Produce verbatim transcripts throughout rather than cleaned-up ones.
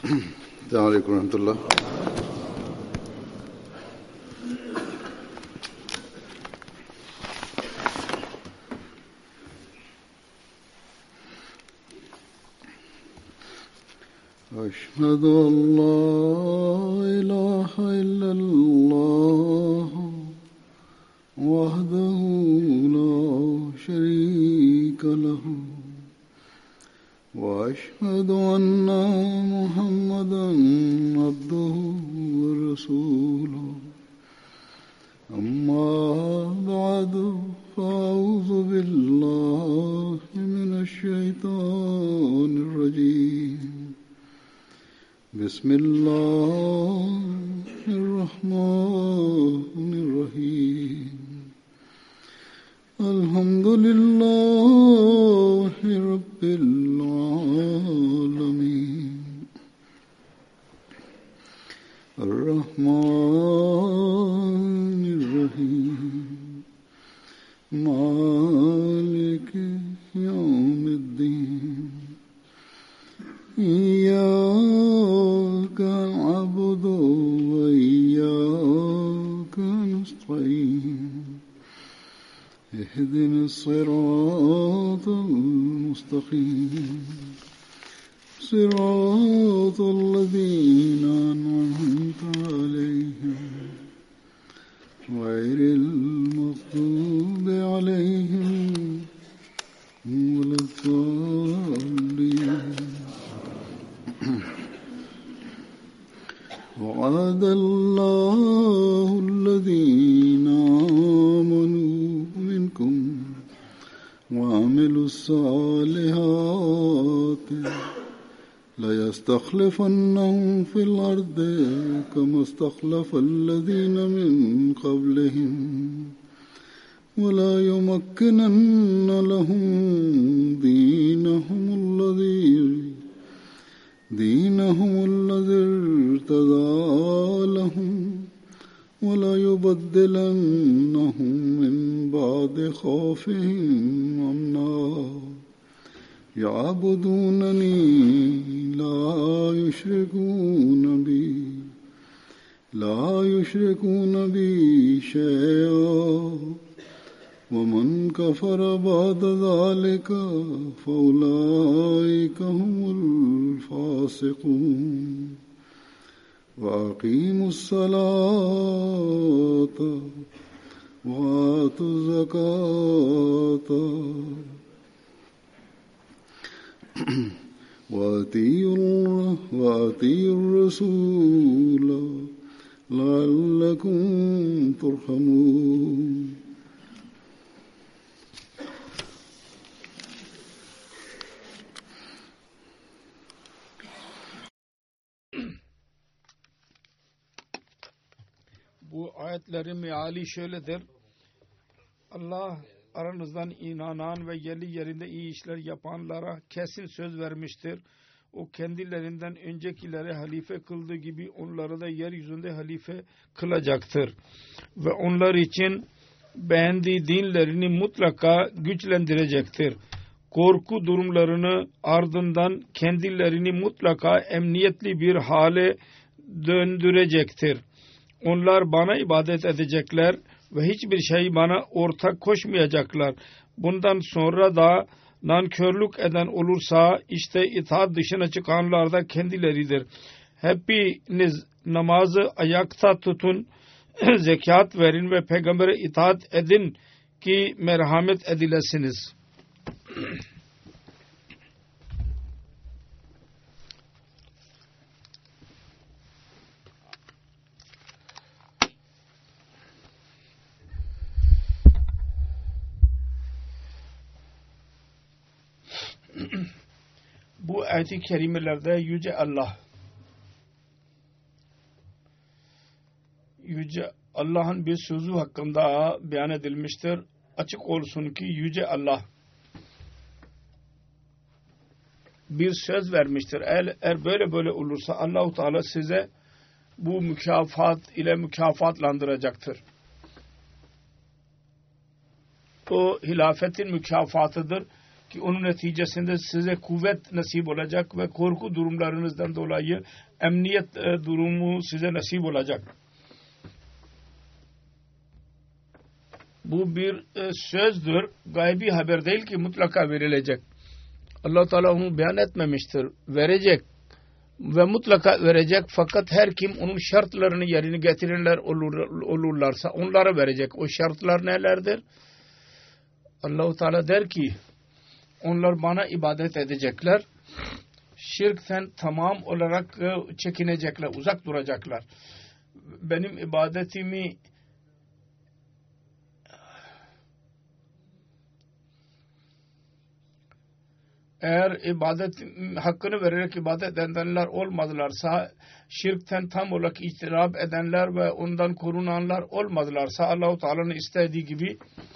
السلام عليكم ورحمة الله. أشهد أن لا إله إلا الله وحده لا شريك له وأشهد أن محمدا عبده ورسوله أما بعد فأعوذ بالله من الشيطان الرجيم بسم الله الرحمن الرحيم الحمد لله رب العالمين الرحمن الرحيم مالك يوم الدين إياك نعبد وإياك نستعين اهدنا الصراط المستقيم صراط الذين أنعمت عليهم غير المغضوب عليهم ولا الضالين. وعد الله الذين آمنوا منكم وعملوا الصالحات ليستخلفنهم في الأرض كما استخلف الذين من قبلهم ولا يمكنن لهم دينهم الذي دينهم الذي ارتضى لهم ولا يبدلنهم من بعد خوفهم أمنا يعبدونني لا يشركون بي لا يشركون بي شيئا ومن كفر بعد ذلك فأولئك هم الفاسقون. وأقيموا الصلاة وآتوا الزكاة وأطيعوا الرسول لعلكم ترحمون. Bu ayetlerin meali şöyledir. Allah aranızdan inanan ve yerli yerinde iyi işler yapanlara kesin söz vermiştir. O kendilerinden öncekileri halife kıldığı gibi onları da yeryüzünde halife kılacaktır. Ve onlar için beğendiği dinlerini mutlaka güçlendirecektir. Korku durumlarını ardından kendilerini mutlaka emniyetli bir hale döndürecektir. Onlar bana ibadet edecekler ve hiçbir şey bana ortak koşmayacaklar. Bundan sonra da nankörlük eden olursa işte itaat dışına çıkanlar da kendileridir. Hepiniz namazı ayakta tutun, zekat verin ve peygambere itaat edin ki merhamet edilesiniz. Bu ayet-i kerimelerde Yüce Allah Yüce Allah'ın bir sözü hakkında beyan edilmiştir. Açık olsun ki Yüce Allah bir söz vermiştir. Eğer, eğer böyle böyle olursa Allah-u Teala size bu mükafat ile mükafatlandıracaktır. O hilafetin mükafatıdır. ki onun neticesinde size kuvvet nasip olacak ve korku durumlarınızdan dolayı emniyet e, durumu size nasip olacak. Bu bir e, sözdür, gaybi haber değil ki mutlaka verilecek. Allah Teala onu beyan etmemiştir. Verecek ve mutlaka verecek, fakat her kim onun şartlarını yerine getirirler olur, olurlarsa onlara verecek. O şartlar nelerdir? Allah Teala der ki onlar bana ibadet edecekler. Şirkten tamam olarak çekinecekler, uzak duracaklar. Benim ibadetimi eğer ibadet hakkını vererek ibadet edenler olmadılarsa, şirkten tam olarak itiraf edenler ve ondan korunanlar olmadılarsa, Allah-u Teala'nın istediği gibi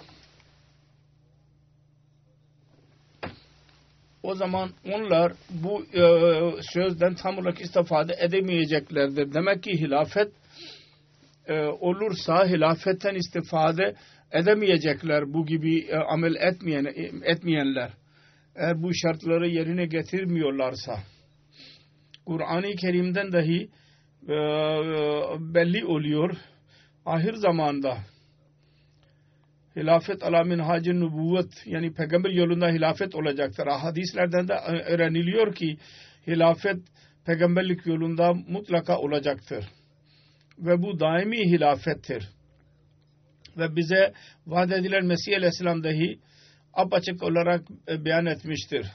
o zaman onlar bu e, sözden tam olarak istifade edemeyeceklerdir. Demek ki hilafet e, olursa hilafetten istifade edemeyecekler bu gibi e, amel etmeyen, etmeyenler. Eğer bu şartları yerine getirmiyorlarsa, Kur'an-ı Kerim'den dahi e, belli oluyor. Ahir zamanda hilafet ala minhacı nübüvvet, yani peygamber yolunda hilafet olacaktır. Hadislerden de öğreniliyor ki hilafet peygamberlik yolunda mutlaka olacaktır. Ve bu daimi hilafettir. Ve bize vaat edilen Mesih Aleyhisselam dahi apaçık olarak beyan etmiştir.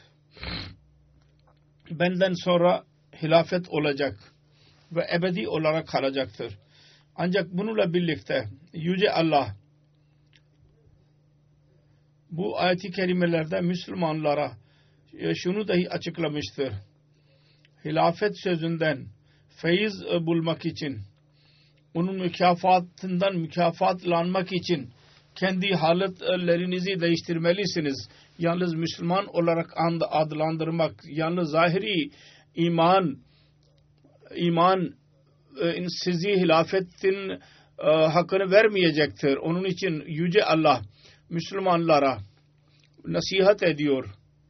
Benden sonra hilafet olacak ve ebedi olarak kalacaktır. Ancak bununla birlikte Yüce Allah bu ayet-i kerimelerde Müslümanlara şunu dahi açıklamıştır. Hilafet sözünden feyiz bulmak için, onun mükafatından mükafatlanmak için kendi haletlerinizi değiştirmelisiniz. Yalnız Müslüman olarak adlandırmak, yalnız zahiri iman iman sizi hilafetin hakkını vermeyecektir. Onun için Yüce Allah Müslümanlara nasihat ediyor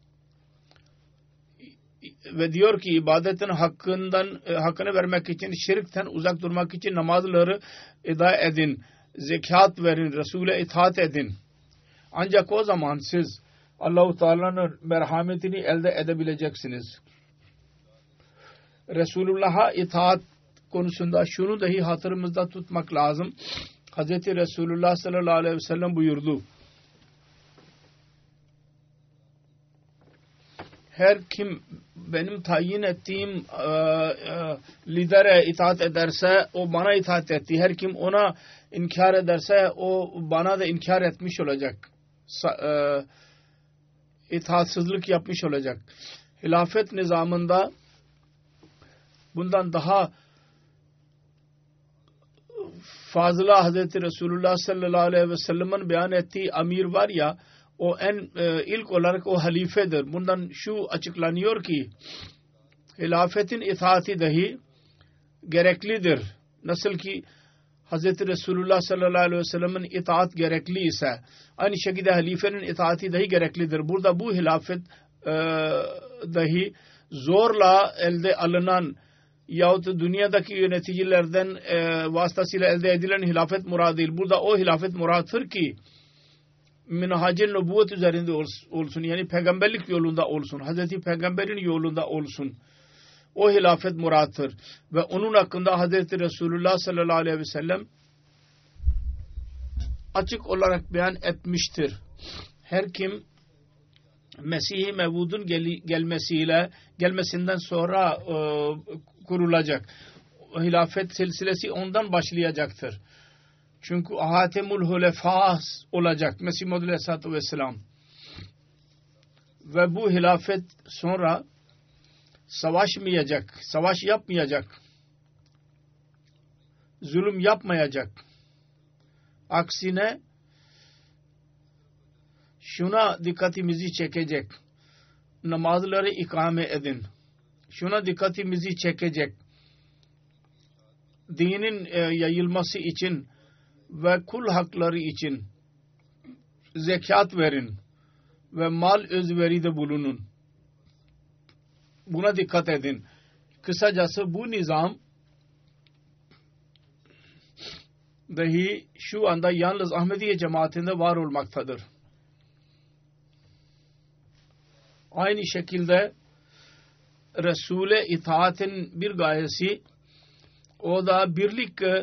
ve diyor ki ibadetin hakkından hakkını vermek için, şirkten uzak durmak için namazları eda edin, zekat verin, Resul'e itaat edin. Ancak o zaman siz Allah-u Teala'nın merhametini elde edebileceksiniz. Resulullah'a itaat konusunda şunu dahi hatırımızda tutmak lazım. Hazreti Resulullah sallallahu aleyhi ve sellem buyurdu. Her kim benim tayin ettiğim e, e, lidere itaat ederse o bana itaat etti. Her kim ona inkar ederse o bana da inkar etmiş olacak. Sa, e, itaatsızlık yapmış olacak. Hilafet nizamında bundan daha fazla Hazreti Resulullah sallallahu aleyhi ve sellem'in beyan ettiği amir var ya, o en e, ilk olarak o halifedir. Bundan şu açıklanıyor ki hilafetin itaati dahi gereklidir. Nasıl ki Hazreti Resulullah sallallahu aleyhi ve sellem'in itaat gerekli ise aynı şekilde halifenin itaati dahi gereklidir. Burada bu hilafet e, dahi zorla elde alınan yahut dünyadaki yöneticilerden e, vasıtasıyla elde edilen hilafet murad değil. Burada o hilafet murattır ki minhacı nübüvvet üzerinde olsun. Yani peygamberlik yolunda olsun. Hazreti Peygamber'in yolunda olsun. O hilafet murattır. Ve onun hakkında Hazreti Resulullah sallallahu aleyhi ve sellem açık olarak beyan etmiştir. Her kim Mesih-i Mevud'un gel gelmesiyle gelmesinden sonra e, kurulacak. Hilafet silsilesi ondan başlayacaktır. Çünkü Hatemul Hulefâ olacak Mesih Muhammed Aleyhisselatü Vesselam. Ve bu hilafet sonra savaşmayacak, savaş yapmayacak, zulüm yapmayacak. Aksine şuna dikkatimizi çekecek. Namazları ikame edin. Şuna dikkatimizi çekecek. Dinin e, yayılması için ve kul hakları için zekat verin. ve mal özveride bulunun. Buna dikkat edin. Kısacası bu nizam dahi şu anda yalnız Ahmediye cemaatinde var olmaktadır. Aynı şekilde Resul'e itaatin bir gayesi o da birlik e,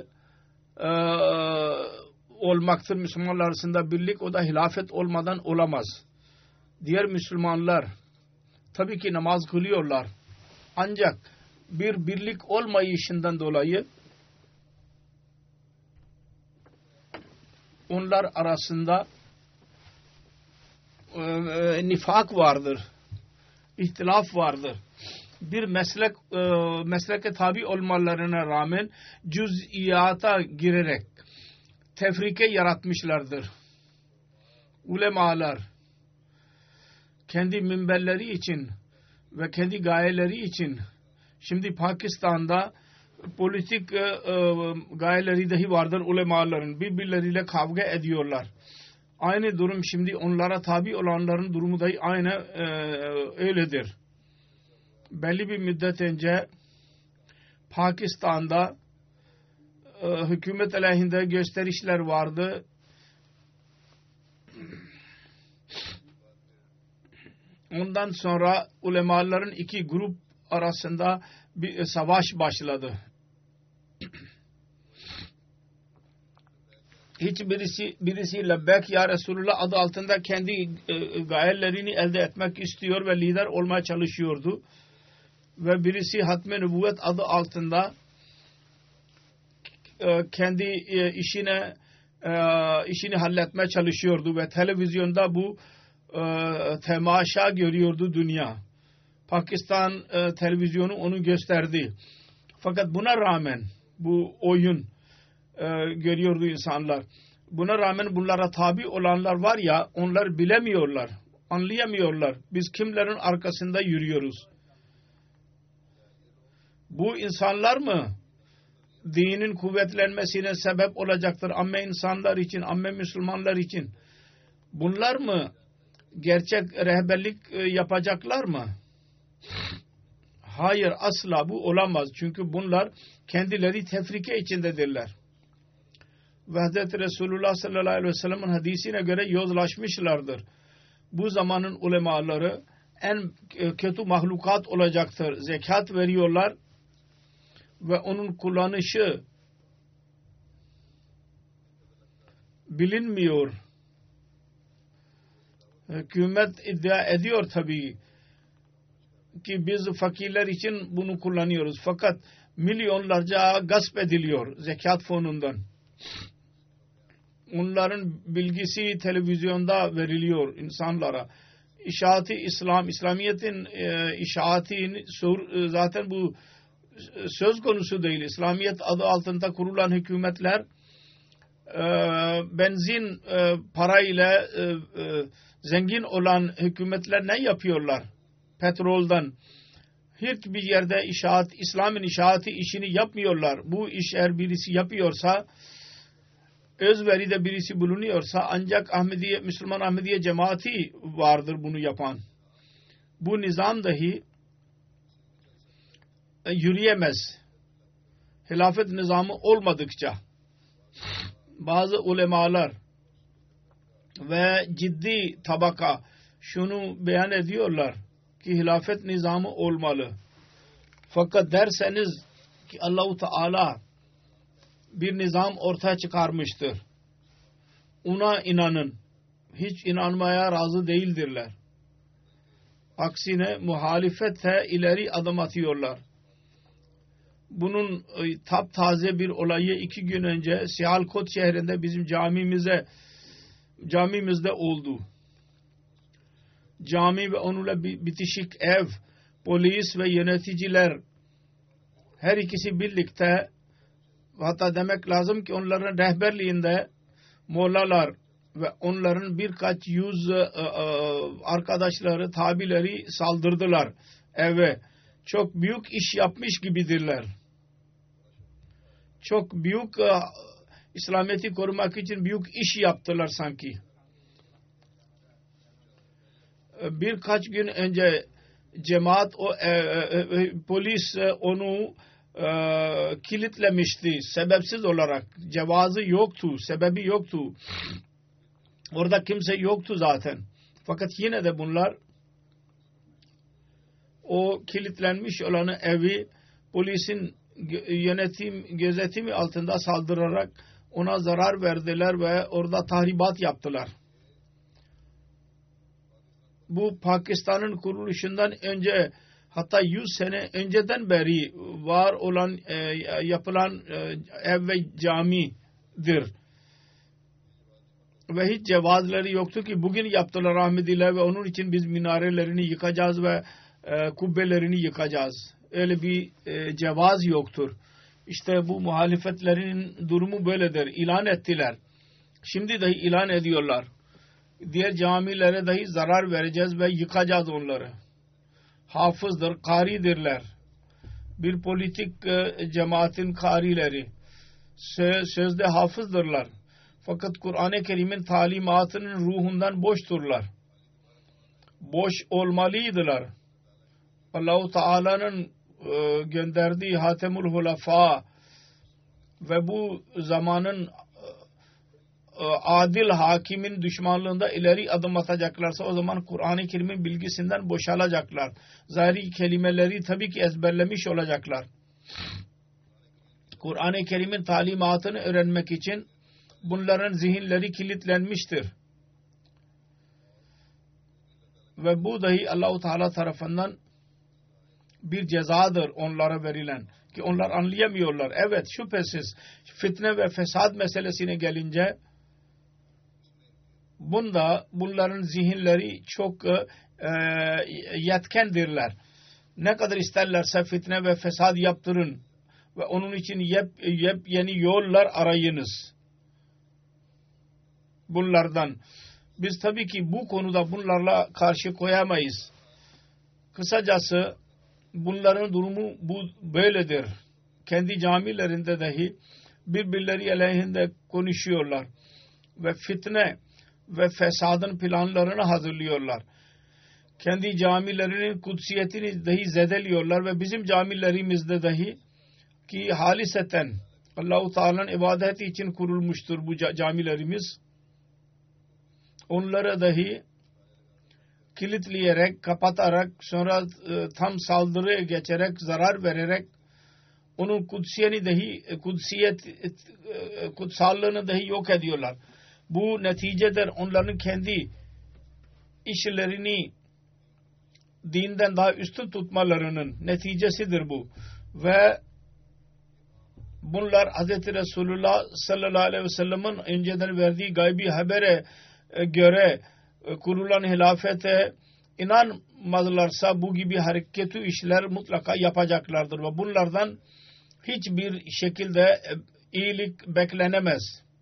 olmaktır. Müslümanlar arasında birlik, o da hilafet olmadan olamaz. Diğer Müslümanlar tabii ki namaz kılıyorlar. Ancak bir birlik olmayışından dolayı onlar arasında e, e, nifak vardır. İhtilaf vardır. Bir meslek e, mesleke tabi olmalarına rağmen cüz'iyata girerek tefrike yaratmışlardır. Ulemalar kendi minberleri için ve kendi gayeleri için şimdi Pakistan'da politik e, e, gayeleri dahi vardır ulemaların. Birbirleriyle kavga ediyorlar. Aynı durum şimdi onlara tabi olanların durumu da aynı e, öyledir. Belli bir müddet önce Pakistan'da e, hükümet aleyhinde gösterişler vardı. Ondan sonra ulemaların iki grup arasında bir savaş başladı. Hiç birisi birisi lebbek ya Resulullah adı altında kendi e, gayelerini elde etmek istiyor ve lider olmaya çalışıyordu. Ve birisi hatme nübüvvet adı altında e, kendi e, işine e, işini halletmeye çalışıyordu ve televizyonda bu e, temaşa görüyordu dünya. Pakistan e, televizyonu onu gösterdi. Fakat buna rağmen bu oyun e, görüyordu insanlar. Buna rağmen bunlara tabi olanlar var ya, onlar bilemiyorlar, anlayamıyorlar. Biz kimlerin arkasında yürüyoruz? Bu insanlar mı dinin kuvvetlenmesine sebep olacaktır amme insanlar için, amme Müslümanlar için? Bunlar mı gerçek rehberlik yapacaklar mı? Hayır, asla bu olamaz. Çünkü bunlar kendileri tefrike içindedirler. Ve Hazreti Resulullah sallallahu aleyhi ve sellem'in hadisine göre yozlaşmışlardır. Bu zamanın ulemaları en kötü mahlukat olacaktır. Zekat veriyorlar ve onun kullanışı bilinmiyor. Hükümet iddia ediyor tabii ki biz fakirler için bunu kullanıyoruz. Fakat milyonlarca gasp ediliyor zekat fonundan. Onların bilgisi televizyonda veriliyor insanlara. İşaati İslam, İslamiyet'in e, işaatini e, zaten bu söz konusu değil. İslamiyet adı altında kurulan hükümetler e, benzin e, parayla e, e, zengin olan hükümetler ne yapıyorlar? Petroldan. Hiçbir yerde işaat, İslam'ın işaati işini yapmıyorlar. Bu iş eğer birisi yapıyorsa, özveride birisi bulunuyorsa ancak Ahmediye, Müslüman Ahmediye cemaati vardır bunu yapan. Bu nizam dahi yürüyemez. Hilafet nizamı olmadıkça bazı ulemalar ve ciddi tabaka şunu beyan ediyorlar ki hilafet nizamı olmalı. Fakat derseniz ki Allah-u Teala bir nizam ortaya çıkarmıştır. Ona inanın. Hiç inanmaya razı değildirler. Aksine muhalefete ileri adım atıyorlar. Bunun e, taptaze bir olayı iki gün önce Sialkot şehrinde bizim camimize camimizde oldu. Cami ve onunla bitişik ev, polis ve yöneticiler her ikisi birlikte, hatta demek lazım ki onların rehberliğinde mollalar ve onların birkaç yüz e, e, arkadaşları, tabileri saldırdılar eve. Çok büyük iş yapmış gibidirler. Çok büyük e, İslamiyet'i korumak için büyük iş yaptılar sanki. birkaç gün önce cemaat o e, e, polis e, onu e, kilitlemişti sebepsiz olarak. Cevazı yoktu, sebebi yoktu. Orada kimse yoktu zaten. Fakat yine de bunlar o kilitlenmiş olanı evi polisin yönetim gözetimi altında saldırarak ona zarar verdiler ve orada tahribat yaptılar. Bu Pakistan'ın kuruluşundan önce, hatta yüz sene önceden beri var olan e, yapılan e, ev ve camidir. Ve hiç cevazları yoktu ki bugün yaptılar Ahmediler ve onun için biz minarelerini yıkacağız ve e, kubbelerini yıkacağız. Öyle bir e, cevaz yoktur. İşte bu muhalefetlerin durumu böyledir. İlan ettiler. Şimdi dahi ilan ediyorlar. Diğer camilere dahi zarar vereceğiz ve yıkacağız onları. Hafızdır, karidirler. Bir politik e, cemaatin karileri. Söz, sözde hafızdırlar. Fakat Kur'an-ı Kerim'in talimatının ruhundan boşturlar. Boş olmalıydılar. Allah-u Teala'nın e, gönderdiği Hatemul Hulafa ve bu zamanın e, adil hakimin düşmanlığında ileri adım atacaklarsa o zaman Kur'an-ı Kerim'in bilgisinden boşalacaklar. Zahiri kelimeleri tabii ki ezberlemiş olacaklar. Kur'an-ı Kerim'in talimatını öğrenmek için bunların zihinleri kilitlenmiştir. Ve bu dahi Allah-u Teala tarafından bir cezadır onlara verilen. Ki onlar anlayamıyorlar. Evet, şüphesiz fitne ve fesat meselesine gelince bunda bunların zihinleri çok e, yetkendirler. Ne kadar isterlerse fitne ve fesat yaptırın ve onun için yep, yep yeni yollar arayınız. Bunlardan. Biz tabii ki bu konuda bunlarla karşı koyamayız. Kısacası bunların durumu bu böyledir. Kendi camilerinde dahi birbirleri aleyhinde konuşuyorlar. Ve fitne ve fesadın planlarını hazırlıyorlar. Kendi camilerinin kutsiyetini dahi zedeliyorlar ve bizim camilerimizde dahi ki haliseten Allah-u Teala'nın ibadeti için kurulmuştur bu camilerimiz. Onlara dahi kilitleyerek, kapatarak, sonra e, tam saldırıya geçerek, zarar vererek onun kutsiyeni dahi, kutsiyet, e, kutsallığını dahi yok ediyorlar. Bu neticedir onların kendi işlerini dinden daha üstün tutmalarının neticesidir bu. Ve bunlar Hz. Resulullah sallallahu aleyhi ve sellem'in önceden verdiği gaybi habere göre kurulan hilafete inanmadılarsa bu gibi hareketli işler mutlaka yapacaklardır ve bunlardan hiçbir şekilde iyilik beklenemez.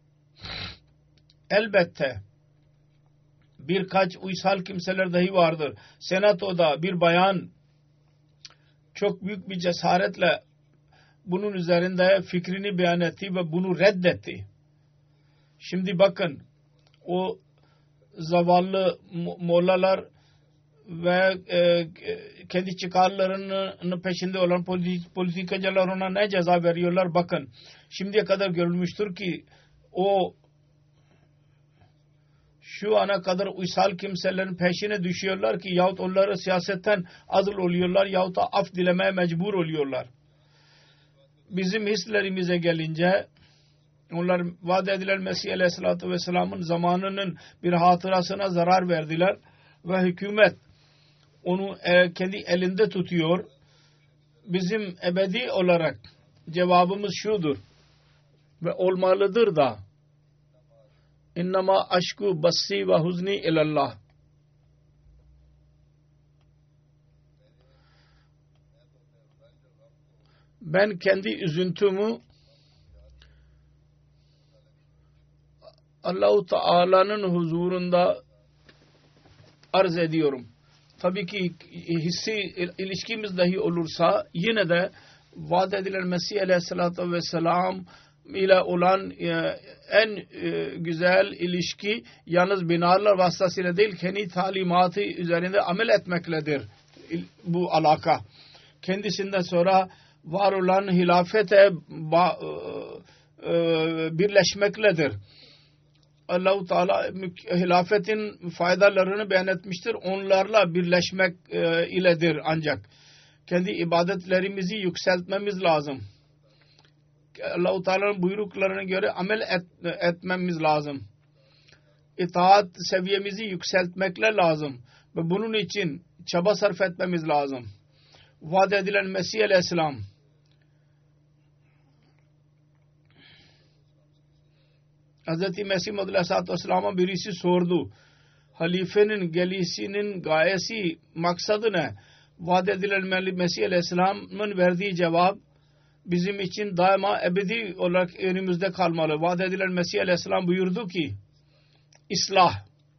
Elbette birkaç uysal kimseler dahi vardır. Senatoda bir bayan çok büyük bir cesaretle bunun üzerinde fikrini beyan etti ve bunu reddetti. Şimdi bakın o zavallı mollalar ve e, kendi çıkarlarının peşinde olan politik, politikacılar ona ne ceza veriyorlar bakın. Şimdiye kadar görülmüştür ki o şu ana kadar uysal kimselerin peşine düşüyorlar ki yahut onları siyasetten azıl oluyorlar yahut da af dilemeye mecbur oluyorlar. Bizim hislerimize gelince onlar vaat edilen Mesih Aleyhisselatü Vesselam'ın zamanının bir hatırasına zarar verdiler ve hükümet onu kendi elinde tutuyor. Bizim ebedi olarak cevabımız şudur ve olmalıdır da İnnama aşku bassi ve huzni ilallah. Ben kendi üzüntümü Allah-u Teala'nın huzurunda arz ediyorum. Tabii ki hissi ilişkimiz dahi olursa yine de vaat edilen Mesih Aleyhisselatü Vesselam ile olan e, en e, güzel ilişki yalnız binalar vasıtasıyla değil, kendi talimatı üzerinde amel etmekledir bu alaka. Kendisinden sonra var olan hilafete ba, e, e, birleşmekledir. Allah-u Teala hilafetin faydalarını beyan etmiştir. Onlarla birleşmek e, iledir ancak. Kendi ibadetlerimizi yükseltmemiz lazım. Allah-u Teala'nın buyruklarına göre amel et, etmemiz lazım. İtaat seviyemizi yükseltmekle lazım. Ve bunun için çaba sarf etmemiz lazım. Vaat edilen Mesih Aleyhisselam Hz. Mesih Muhammed Aleyhisselatü Vesselam'a birisi sordu. Halifenin gelişinin gayesi, maksadı ne? Vaat edilen Mesih Aleyhisselam'ın verdiği cevap bizim için daima ebedi olarak önümüzde kalmalı. Vaat edilen Mesih Aleyhisselam buyurdu ki İslah.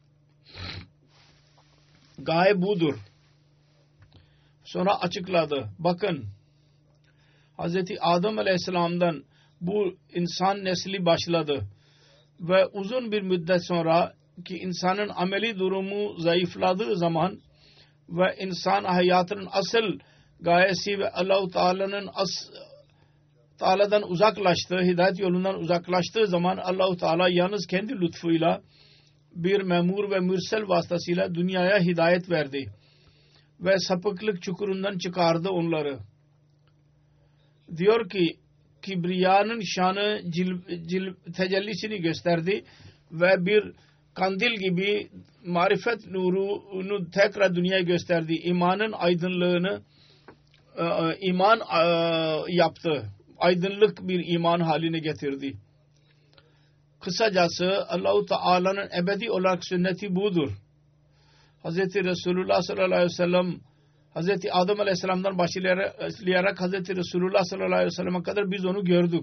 Gaye budur. Sonra açıkladı. Bakın Hz. Adem Aleyhisselam'dan bu insan nesli başladı. Ve uzun bir müddet sonra ki insanın ameli durumu zayıfladığı zaman ve insan hayatının asıl gayesi ve Allah-u Teala'nın as Teala'dan uzaklaştığı, hidayet yolundan uzaklaştığı zaman Allah-u Teala yalnız kendi lütfuyla bir memur ve mürsel vasıtasıyla dünyaya hidayet verdi. Ve sapıklık çukurundan çıkardı onları. Diyor ki Kibriyanın şanı cil, cil, tecellisini gösterdi ve bir kandil gibi marifet nurunu tekrar dünyaya gösterdi. İmanın aydınlığını e, iman e, yaptı. Aydınlık bir iman haline getirdi. Kısacası Allah-u Teala'nın ebedi olarak sünneti budur. Hz. Resulullah sallallahu aleyhi ve sellem Hz. Adem Aleyhisselam'dan başlayarak Hz. Resulullah sallallahu aleyhi ve sellem'e kadar biz onu gördük.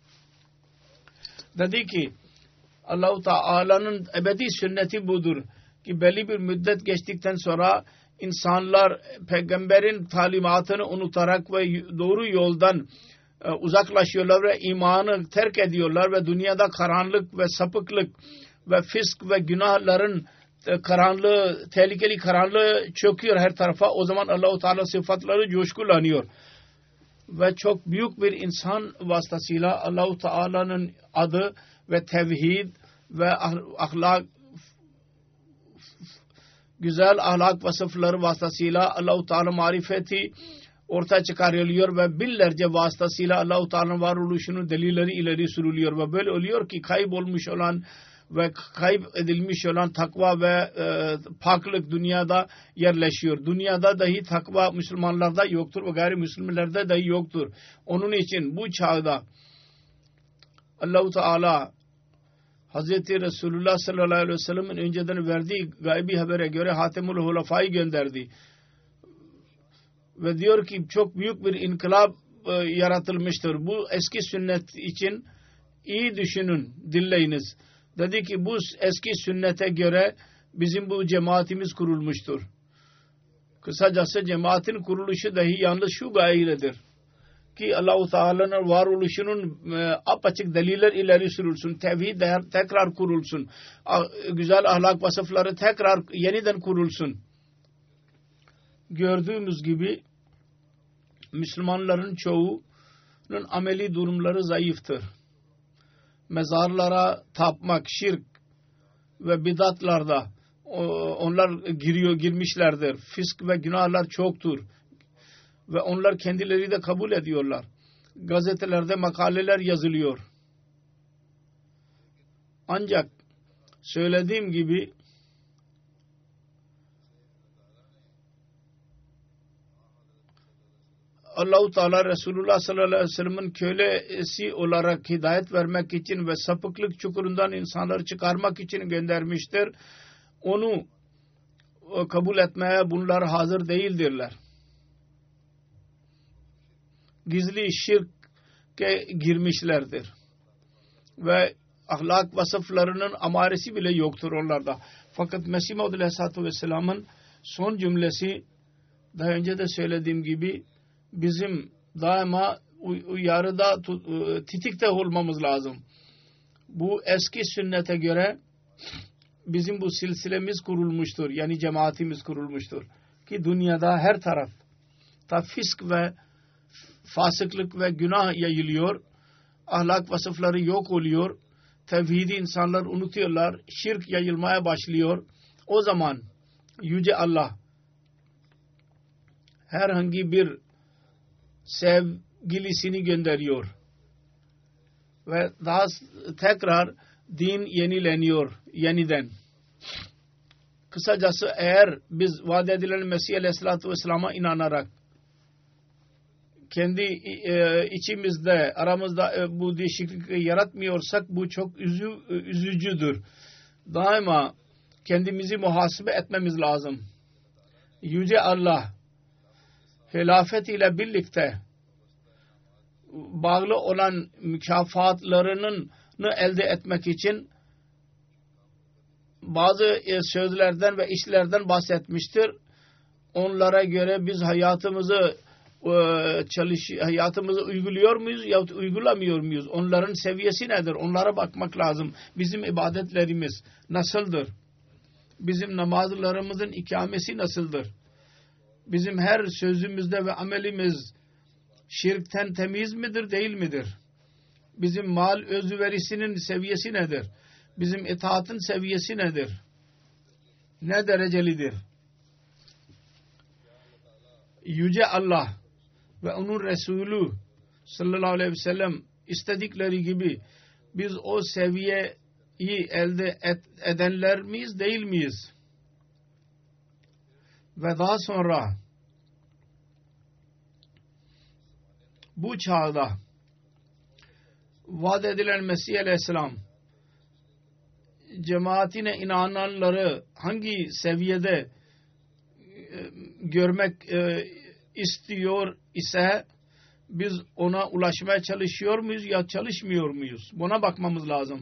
Dedi ki Allah-u Teala'nın ebedi sünneti budur. Ki belli bir müddet geçtikten sonra insanlar peygamberin talimatını unutarak ve doğru yoldan e, uzaklaşıyorlar ve imanı terk ediyorlar ve dünyada karanlık ve sapıklık ve fisk ve günahların karanlığı, tehlikeli karanlığı çöküyor her tarafa. O zaman Allah-u Teala sıfatları coşkulanıyor. Ve çok büyük bir insan vasıtasıyla Allah-u Teala'nın adı ve tevhid ve ahlak, güzel ahlak vasıfları vasıtasıyla Allah-u Teala marifeti ortaya çıkarılıyor ve binlerce vasıtasıyla Allah-u Teala'nın varoluşunun delilleri ileri sürülüyor ve böyle oluyor ki kaybolmuş olan ve kayıp edilmiş olan takva ve e, paklık dünyada yerleşiyor. Dünyada dahi takva Müslümanlarda yoktur ve gayrimüslimlerde dahi yoktur. Onun için bu çağda Allah-u Teala Hz. Resulullah sallallahu aleyhi ve sellem'in önceden verdiği gaybi habere göre Hatemul Hulafa'yı gönderdi. Ve diyor ki çok büyük bir inkılap e, yaratılmıştır. Bu eski sünnet için iyi düşünün, dinleyiniz. Dedi ki bu eski sünnete göre bizim bu cemaatimiz kurulmuştur. Kısacası cemaatin kuruluşu dahi yalnız şu gayeyledir. Ki Allah-u Teala'nın varoluşunun e, apaçık deliller ileri sürülsün. Tevhid tekrar kurulsun. A, güzel ahlak vasıfları tekrar yeniden kurulsun. Gördüğümüz gibi Müslümanların çoğunun ameli durumları zayıftır. Mezarlara tapmak, şirk ve bidatlarda onlar giriyor, girmişlerdir. Fisk ve günahlar çoktur. Ve onlar kendileri de kabul ediyorlar. Gazetelerde makaleler yazılıyor. Ancak söylediğim gibi Allah-u Teala Resulullah sallallahu aleyhi ve sellem'in kölesi olarak hidayet vermek için ve sapıklık çukurundan insanları çıkarmak için göndermiştir. Onu kabul etmeye bunlar hazır değildirler. Gizli şirke girmişlerdir. Ve ahlak vasıflarının amaresi bile yoktur onlarda. Fakat Mesih Muhammed Aleyhisselatü Vesselam'ın son cümlesi daha önce de söylediğim gibi bizim daima uyarıda titikte olmamız lazım. Bu eski sünnete göre bizim bu silsilemiz kurulmuştur. Yani cemaatimiz kurulmuştur. Ki dünyada her taraf ta fisk ve fasıklık ve günah yayılıyor. Ahlak vasıfları yok oluyor. Tevhidi insanlar unutuyorlar. Şirk yayılmaya başlıyor. O zaman Yüce Allah herhangi bir sevgilisini gönderiyor. Ve daha tekrar din yenileniyor yeniden. Kısacası eğer biz vaat edilen Mesih Aleyhisselatü Vesselam'a inanarak kendi e, içimizde aramızda e, bu değişiklik yaratmıyorsak bu çok üzü, üzücüdür. Daima kendimizi muhasebe etmemiz lazım. Yüce Allah hilafet ile birlikte bağlı olan mükafatlarının elde etmek için bazı sözlerden ve işlerden bahsetmiştir. Onlara göre biz hayatımızı çalış hayatımızı uyguluyor muyuz yahut uygulamıyor muyuz? Onların seviyesi nedir? Onlara bakmak lazım. Bizim ibadetlerimiz nasıldır? Bizim namazlarımızın ikamesi nasıldır? Bizim her sözümüzde ve amelimiz şirkten temiz midir, değil midir? Bizim mal özverisinin seviyesi nedir? Bizim itaatın seviyesi nedir? Ne derecelidir? Yüce Allah ve onun Resulü sallallahu aleyhi ve sellem istedikleri gibi biz o seviyeyi elde et, edenler miyiz, değil miyiz? Ve daha sonra bu çağda vaat edilen Mesih Aleyhisselam cemaatine inananları hangi seviyede e, görmek e, istiyor ise biz ona ulaşmaya çalışıyor muyuz ya çalışmıyor muyuz? Buna bakmamız lazım.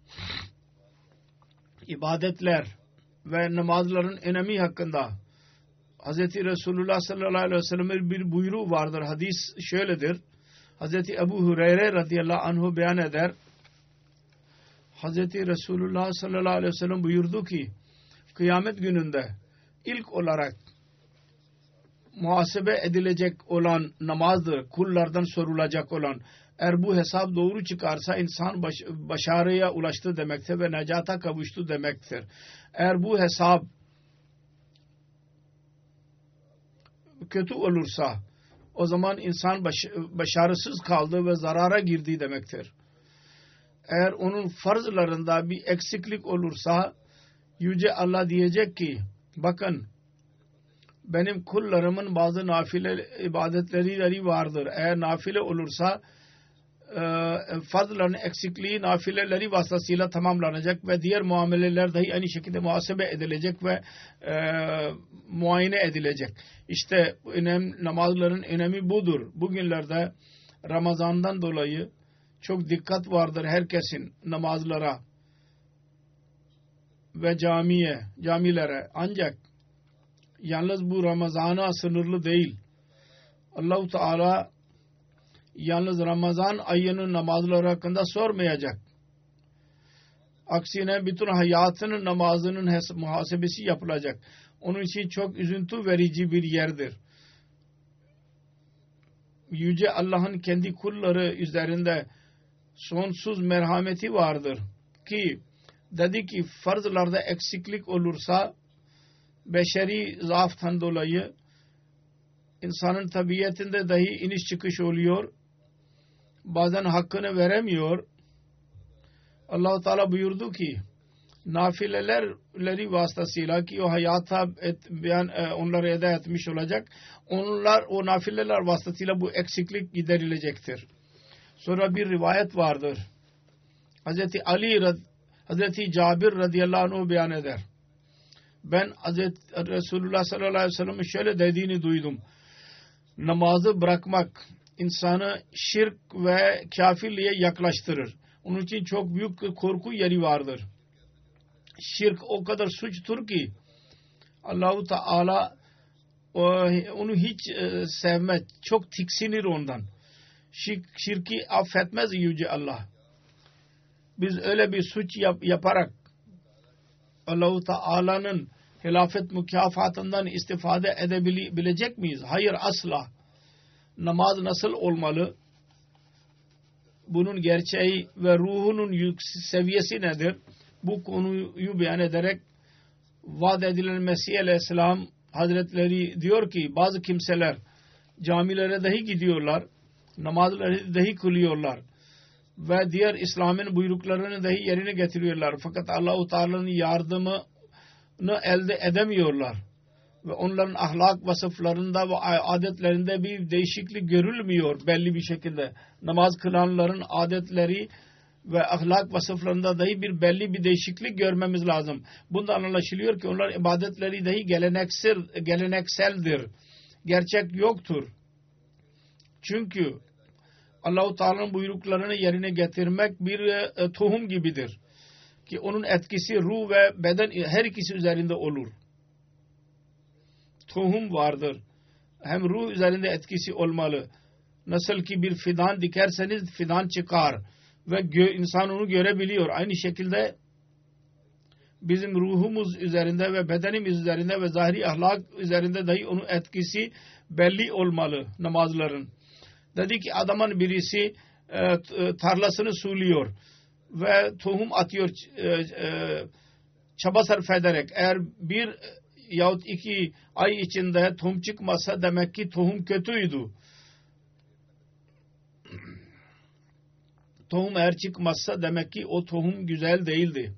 İbadetler ve namazların önemi hakkında Hz. Resulullah sallallahu aleyhi ve sellem'in bir buyruğu vardır. Hadis şöyledir. Hz. Ebu Hureyre radıyallahu anhu beyan eder. Hz. Resulullah sallallahu aleyhi ve sellem buyurdu ki kıyamet gününde ilk olarak muhasebe edilecek olan namazdır. Kullardan sorulacak olan. Eğer bu hesap doğru çıkarsa insan baş, başarıya ulaştı demektir ve necata kavuştu demektir. Eğer bu hesap kötü olursa o zaman insan baş, başarısız kaldı ve zarara girdi demektir. Eğer onun farzlarında bir eksiklik olursa Yüce Allah diyecek ki bakın benim kullarımın bazı nafile ibadetleri vardır. Eğer nafile olursa e, farzların eksikliği nafileleri vasıtasıyla tamamlanacak ve diğer muameleler dahi aynı şekilde muhasebe edilecek ve e, muayene edilecek. İşte önem, namazların önemi budur. Bugünlerde Ramazan'dan dolayı çok dikkat vardır herkesin namazlara ve camiye, camilere. Ancak yalnız bu Ramazan'a sınırlı değil. Allah-u Teala yalnız Ramazan ayının namazları hakkında sormayacak. Aksine bütün hayatının namazının muhasebesi yapılacak. Onun için çok üzüntü verici bir yerdir. Yüce Allah'ın kendi kulları üzerinde sonsuz merhameti vardır. Ki dedi ki farzlarda eksiklik olursa beşeri zaaftan dolayı insanın tabiatinde dahi iniş çıkış oluyor. Bazen hakkını veremiyor. Allah-u Teala buyurdu ki nafileleri vasıtasıyla ki o hayata et, beyan, e, onları eda etmiş olacak. Onlar o nafileler vasıtasıyla bu eksiklik giderilecektir. Sonra bir rivayet vardır. Hazreti Ali Hazreti Cabir radıyallahu anh beyan eder. Ben Hazreti Resulullah sallallahu aleyhi ve sellem'in şöyle dediğini duydum. Namazı bırakmak insanı şirk ve kafirliğe yaklaştırır. Onun için çok büyük korku yeri vardır. Şirk o kadar suçtur ki Allah-u Teala onu hiç sevmez. Çok tiksinir ondan. şirk, şirki affetmez Yüce Allah. Biz öyle bir suç yap, yaparak Allah-u Teala'nın hilafet mükafatından istifade edebilecek miyiz? Hayır, asla. Namaz nasıl olmalı? Bunun gerçeği ve ruhunun seviyesi nedir? Bu konuyu beyan ederek vaat edilen Mesih Aleyhisselam Hazretleri diyor ki bazı kimseler camilere dahi gidiyorlar, namazları dahi kılıyorlar ve diğer İslam'ın buyruklarını dahi yerine getiriyorlar. Fakat Allah-u Teala'nın yardımını elde edemiyorlar. Ve onların ahlak vasıflarında ve adetlerinde bir değişiklik görülmüyor belli bir şekilde. Namaz kılanların adetleri ve ahlak vasıflarında dahi bir belli bir değişiklik görmemiz lazım. Bundan anlaşılıyor ki onlar ibadetleri dahi geleneksel, gelenekseldir. Gerçek yoktur. Çünkü Allah-u Teala'nın buyruklarını yerine getirmek bir e, tohum gibidir. Ki onun etkisi ruh ve beden her ikisi üzerinde olur. Tohum vardır. Hem ruh üzerinde etkisi olmalı. Nasıl ki bir fidan dikerseniz fidan çıkar ve gö- insan onu görebiliyor. Aynı şekilde bizim ruhumuz üzerinde ve bedenimiz üzerinde ve zahiri ahlak üzerinde dahi onun etkisi belli olmalı namazların. Dedi ki adamın birisi e, tarlasını suluyor ve tohum atıyor e, e, çaba sarf ederek. Eğer bir yahut iki ay içinde tohum çıkmasa demek ki tohum kötüydü. Tohum eğer çıkmazsa demek ki o tohum güzel değildi.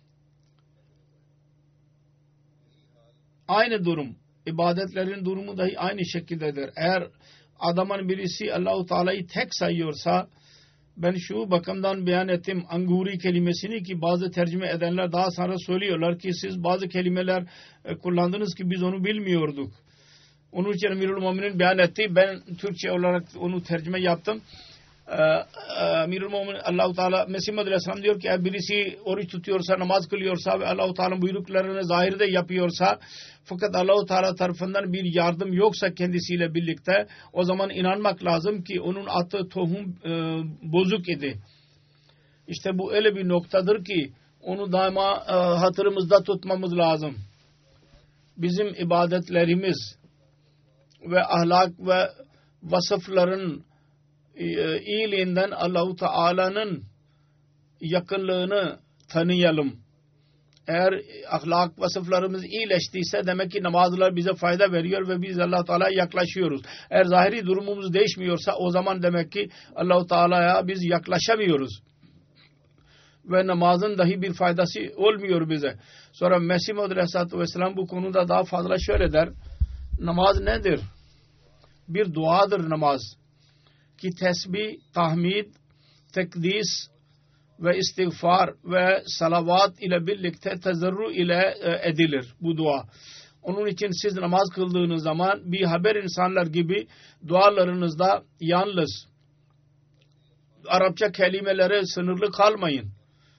Aynı durum. İbadetlerin durumu dahi aynı şekildedir. Eğer adamın birisi Allah-u Teala'yı tek sayıyorsa, ben şu bakımdan beyan ettim anguri kelimesini ki bazı tercüme edenler daha sonra söylüyorlar ki siz bazı kelimeler e, kullandınız ki biz onu bilmiyorduk. Onun için Emirül Müminin beyan etti. Ben Türkçe olarak onu tercüme yaptım. Emirül Müminin Allah-u Teala Mesih Muhammed Aleyhisselam diyor ki eğer birisi oruç tutuyorsa, namaz kılıyorsa ve Allah-u Teala'nın buyruklarını zahirde yapıyorsa fakat Allah-u Teala tarafından bir yardım yoksa kendisiyle birlikte o zaman inanmak lazım ki onun attığı tohum e, bozuk idi. İşte bu öyle bir noktadır ki onu daima e, hatırımızda tutmamız lazım. Bizim ibadetlerimiz ve ahlak ve vasıfların e, iyiliğinden Allah-u Teala'nın yakınlığını tanıyalım. Eğer ahlak vasıflarımız iyileştiyse demek ki namazlar bize fayda veriyor ve biz Allah-u Teala'ya yaklaşıyoruz. Eğer zahiri durumumuz değişmiyorsa o zaman demek ki Allah-u Teala'ya biz yaklaşamıyoruz. Ve namazın dahi bir faydası olmuyor bize. Sonra Mesih Muhammed Aleyhisselatü Vesselam bu konuda daha fazla şöyle der. Namaz nedir? Bir duadır namaz. Ki tesbih, tahmid, tekdis ve istiğfar ve salavat ile birlikte tezerru ile edilir bu dua. Onun için siz namaz kıldığınız zaman bir haber insanlar gibi dualarınızda yalnız Arapça kelimelere sınırlı kalmayın.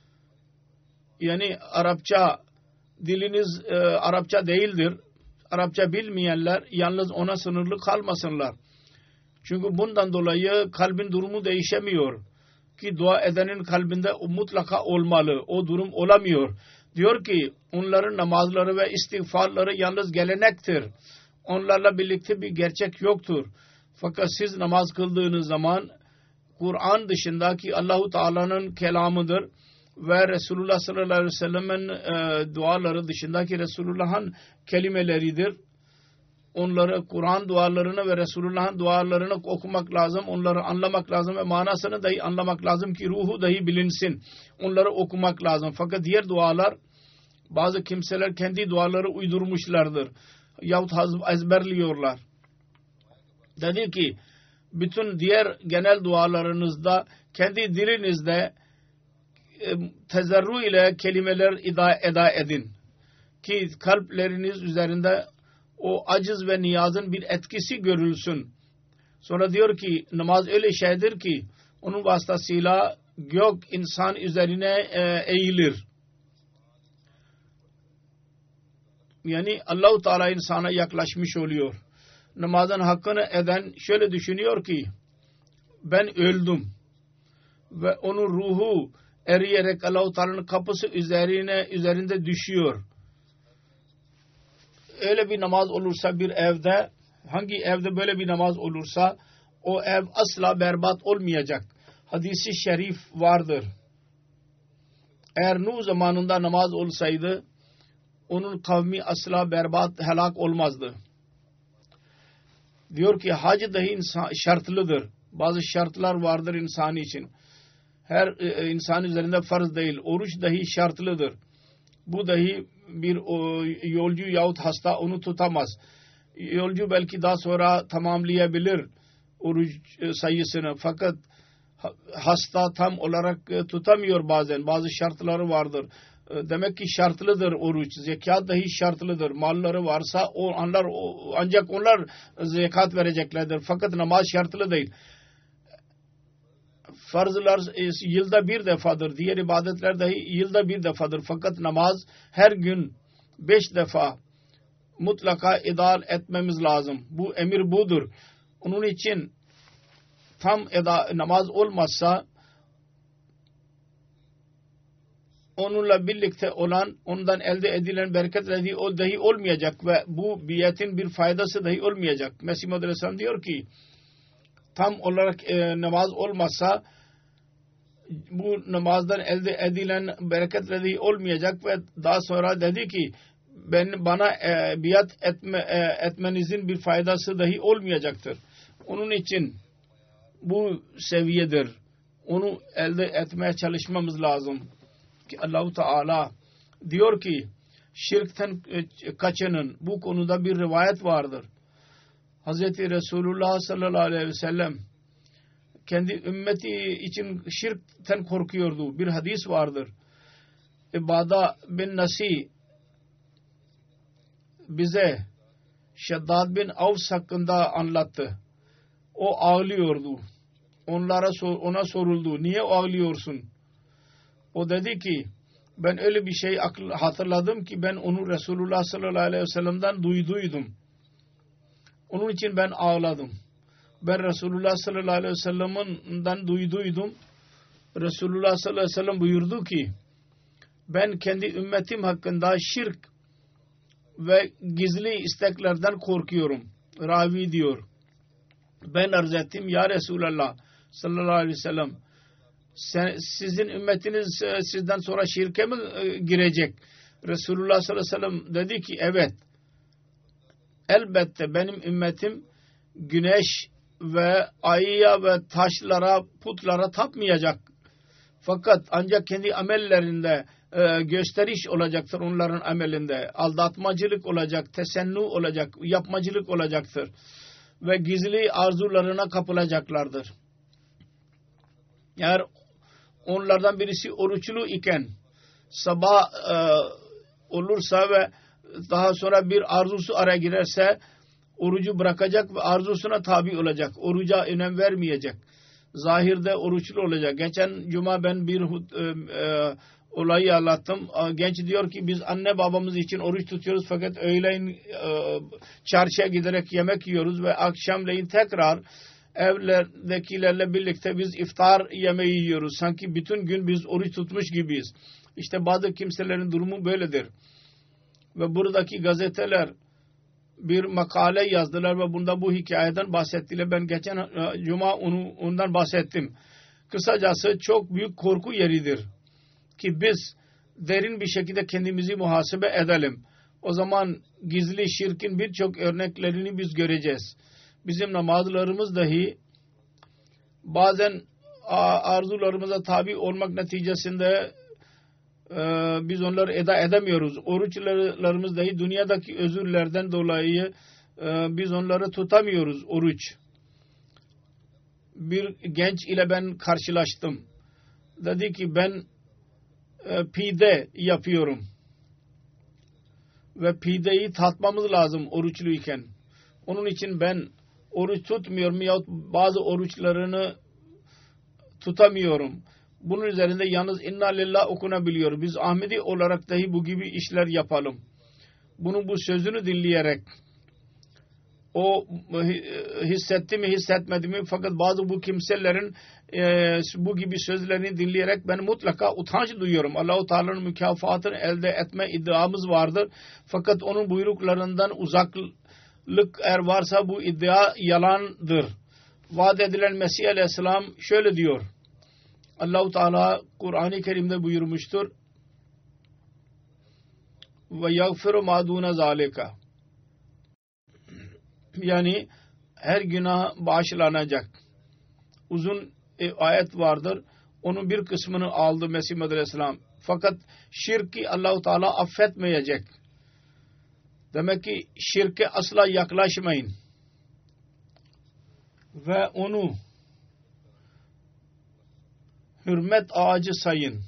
Yani Arapça diliniz e, Arapça değildir. Arapça bilmeyenler yalnız ona sınırlı kalmasınlar. Çünkü bundan dolayı kalbin durumu değişemiyor. Ki dua edenin kalbinde mutlaka olmalı. O durum olamıyor. Diyor ki onların namazları ve istiğfarları yalnız gelenektir. Onlarla birlikte bir gerçek yoktur. Fakat siz namaz kıldığınız zaman Kur'an dışındaki Allah-u Teala'nın kelamıdır ve Resulullah sallallahu aleyhi ve sellem'in e, duaları dışındaki Resulullah'ın kelimeleridir. Onları Kur'an dualarını ve Resulullah'ın dualarını okumak lazım. Onları anlamak lazım ve manasını dahi anlamak lazım ki ruhu dahi bilinsin. Onları okumak lazım. Fakat diğer dualar bazı kimseler kendi duaları uydurmuşlardır. Yahut ezberliyorlar. Dedi ki bütün diğer genel dualarınızda kendi dilinizde e, tezerru ile kelimeler eda, eda edin. Ki kalpleriniz üzerinde o aciz ve niyazın bir etkisi görülsün. Sonra diyor ki namaz öyle şeydir ki onun vasıtasıyla gök insan üzerine e, eğilir. Yani Allah-u Teala insana yaklaşmış oluyor. Namazın hakkını eden şöyle düşünüyor ki ben öldüm ve onun ruhu eriyerek Allah-u Teala'nın kapısı üzerine üzerinde düşüyor. Öyle bir namaz olursa bir evde, hangi evde böyle bir namaz olursa o ev asla berbat olmayacak. Hadisi şerif vardır. Eğer Nuh zamanında namaz olsaydı onun kavmi asla berbat, helak olmazdı. Diyor ki hac dahi insan, şartlıdır. Bazı şartlar vardır insan için. Her e, insan üzerinde farz değil. Oruç dahi şartlıdır. Bu dahi bir o, yolcu yahut hasta onu tutamaz. Yolcu belki daha sonra tamamlayabilir oruç e, sayısını. Fakat hasta tam olarak e, tutamıyor bazen. Bazı şartları vardır. E, demek ki şartlıdır oruç. Zekat dahi şartlıdır. Malları varsa o onlar o, ancak onlar zekat vereceklerdir. Fakat namaz şartlı değil. Farzlar e, yılda bir defadır. Diğer ibadetler dahi yılda bir defadır. Fakat namaz her gün beş defa mutlaka eda etmemiz lazım. Bu emir budur. Onun için tam eda, namaz olmazsa onunla birlikte olan, ondan elde edilen bereket dahi, dahi olmayacak ve bu biyetin bir faydası dahi olmayacak. Mesih Muhammed Aleyhisselam diyor ki tam olarak e, namaz olmazsa bu namazdan elde edilen bereket dahi olmayacak ve daha sonra dedi ki ben bana e, biat etme, e, etmenizin bir faydası dahi olmayacaktır. Onun için bu seviyedir. Onu elde etmeye çalışmamız lazım. Ki Allah-u Teala diyor ki şirkten kaçının. Bu konuda bir rivayet vardır. Hazreti Resulullah sallallahu aleyhi ve sellem kendi ümmeti için şirkten korkuyordu. Bir hadis vardır. İbada bin Nasi bize Şeddad bin Avs hakkında anlattı. O ağlıyordu. Onlara ona soruldu. Niye ağlıyorsun? O dedi ki ben öyle bir şey hatırladım ki ben onu Resulullah sallallahu aleyhi ve sellem'den duyduydum. Onun için ben ağladım. Ben Resulullah sallallahu aleyhi ve sellem'den duyduydum. Resulullah sallallahu aleyhi ve sellem buyurdu ki ben kendi ümmetim hakkında şirk ve gizli isteklerden korkuyorum. Ravi diyor. Ben arz ettim ya Resulallah sallallahu aleyhi ve sellem sen, sizin ümmetiniz sizden sonra şirke mi girecek? Resulullah sallallahu aleyhi ve sellem dedi ki evet. Elbette benim ümmetim güneş ve ayıya ve taşlara, putlara tapmayacak. Fakat ancak kendi amellerinde e, gösteriş olacaktır onların amelinde. Aldatmacılık olacak, tesennu olacak, yapmacılık olacaktır. Ve gizli arzularına kapılacaklardır. Eğer onlardan birisi oruçlu iken sabah e, olursa ve daha sonra bir arzusu araya girerse orucu bırakacak ve arzusuna tabi olacak. Oruca önem vermeyecek. Zahirde oruçlu olacak. Geçen cuma ben bir e, e, olayı anlattım. Genç diyor ki biz anne babamız için oruç tutuyoruz fakat öğleyin e, çarşıya giderek yemek yiyoruz ve akşamleyin tekrar evlerdekilerle birlikte biz iftar yemeği yiyoruz. Sanki bütün gün biz oruç tutmuş gibiyiz. İşte bazı kimselerin durumu böyledir. Ve buradaki gazeteler bir makale yazdılar ve bunda bu hikayeden bahsettiler. Ben geçen e, cuma onu, ondan bahsettim. Kısacası çok büyük korku yeridir. Ki biz derin bir şekilde kendimizi muhasebe edelim. O zaman gizli şirkin birçok örneklerini biz göreceğiz. Bizim namazlarımız dahi bazen arzularımıza tabi olmak neticesinde e, biz onları eda edemiyoruz. Oruçlarımız dahi dünyadaki özürlerden dolayı e, biz onları tutamıyoruz oruç. Bir genç ile ben karşılaştım. Dedi ki ben e, pide yapıyorum. Ve pideyi tatmamız lazım oruçluyken. Onun için ben oruç tutmuyorum yahut bazı oruçlarını tutamıyorum. Bunun üzerinde yalnız inna lillah okunabiliyor. Biz Ahmedi olarak dahi bu gibi işler yapalım. Bunun bu sözünü dinleyerek o hissetti mi hissetmedi mi, fakat bazı bu kimselerin e, bu gibi sözlerini dinleyerek ben mutlaka utanç duyuyorum. Allah-u Teala'nın mükafatını elde etme iddiamız vardır. Fakat onun buyruklarından uzaklık eğer varsa bu iddia yalandır. Vaat edilen Mesih Aleyhisselam şöyle diyor. Allah-u Teala Kur'an-ı Kerim'de buyurmuştur. Ve yagfiru ma dune zalika. Yani her günah bağışlanacak. Uzun e, ayet vardır. Onun bir kısmını aldı Mesih Aleyhisselam. Fakat şirki Allah-u Teala affetmeyecek. Demek ki şirke asla yaklaşmayın. Ve onu hürmet ağacı sayın.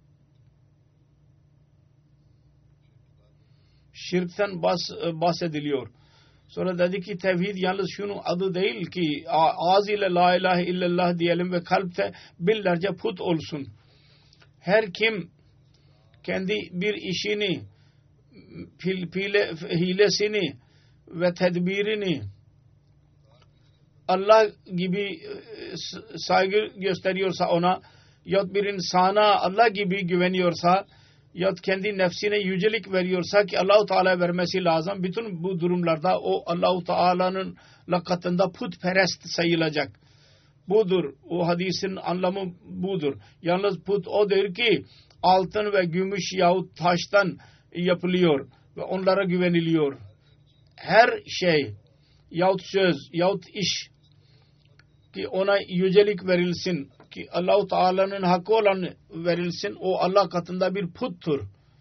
Şirkten bahs bahsediliyor. Sonra dedi ki tevhid yalnız şunun adı değil ki ağız ile la ilahe illallah diyelim ve kalpte binlerce put olsun. Her kim kendi bir işini, pil, pile, hilesini ve tedbirini Allah gibi saygı gösteriyorsa ona, yahut bir insana Allah gibi güveniyorsa, yahut kendi nefsine yücelik veriyorsa ki Allah-u Teala vermesi lazım. Bütün bu durumlarda o Allah-u Teala'nın katında putperest sayılacak. Budur. O hadisin anlamı budur. Yalnız put odur ki altın ve gümüş yahut taştan yapılıyor ve onlara güveniliyor. Her şey yahut söz yahut iş ki ona yücelik verilsin, ki Allah-u Teala'nın hakkı olan verilsin, o Allah katında bir puttur.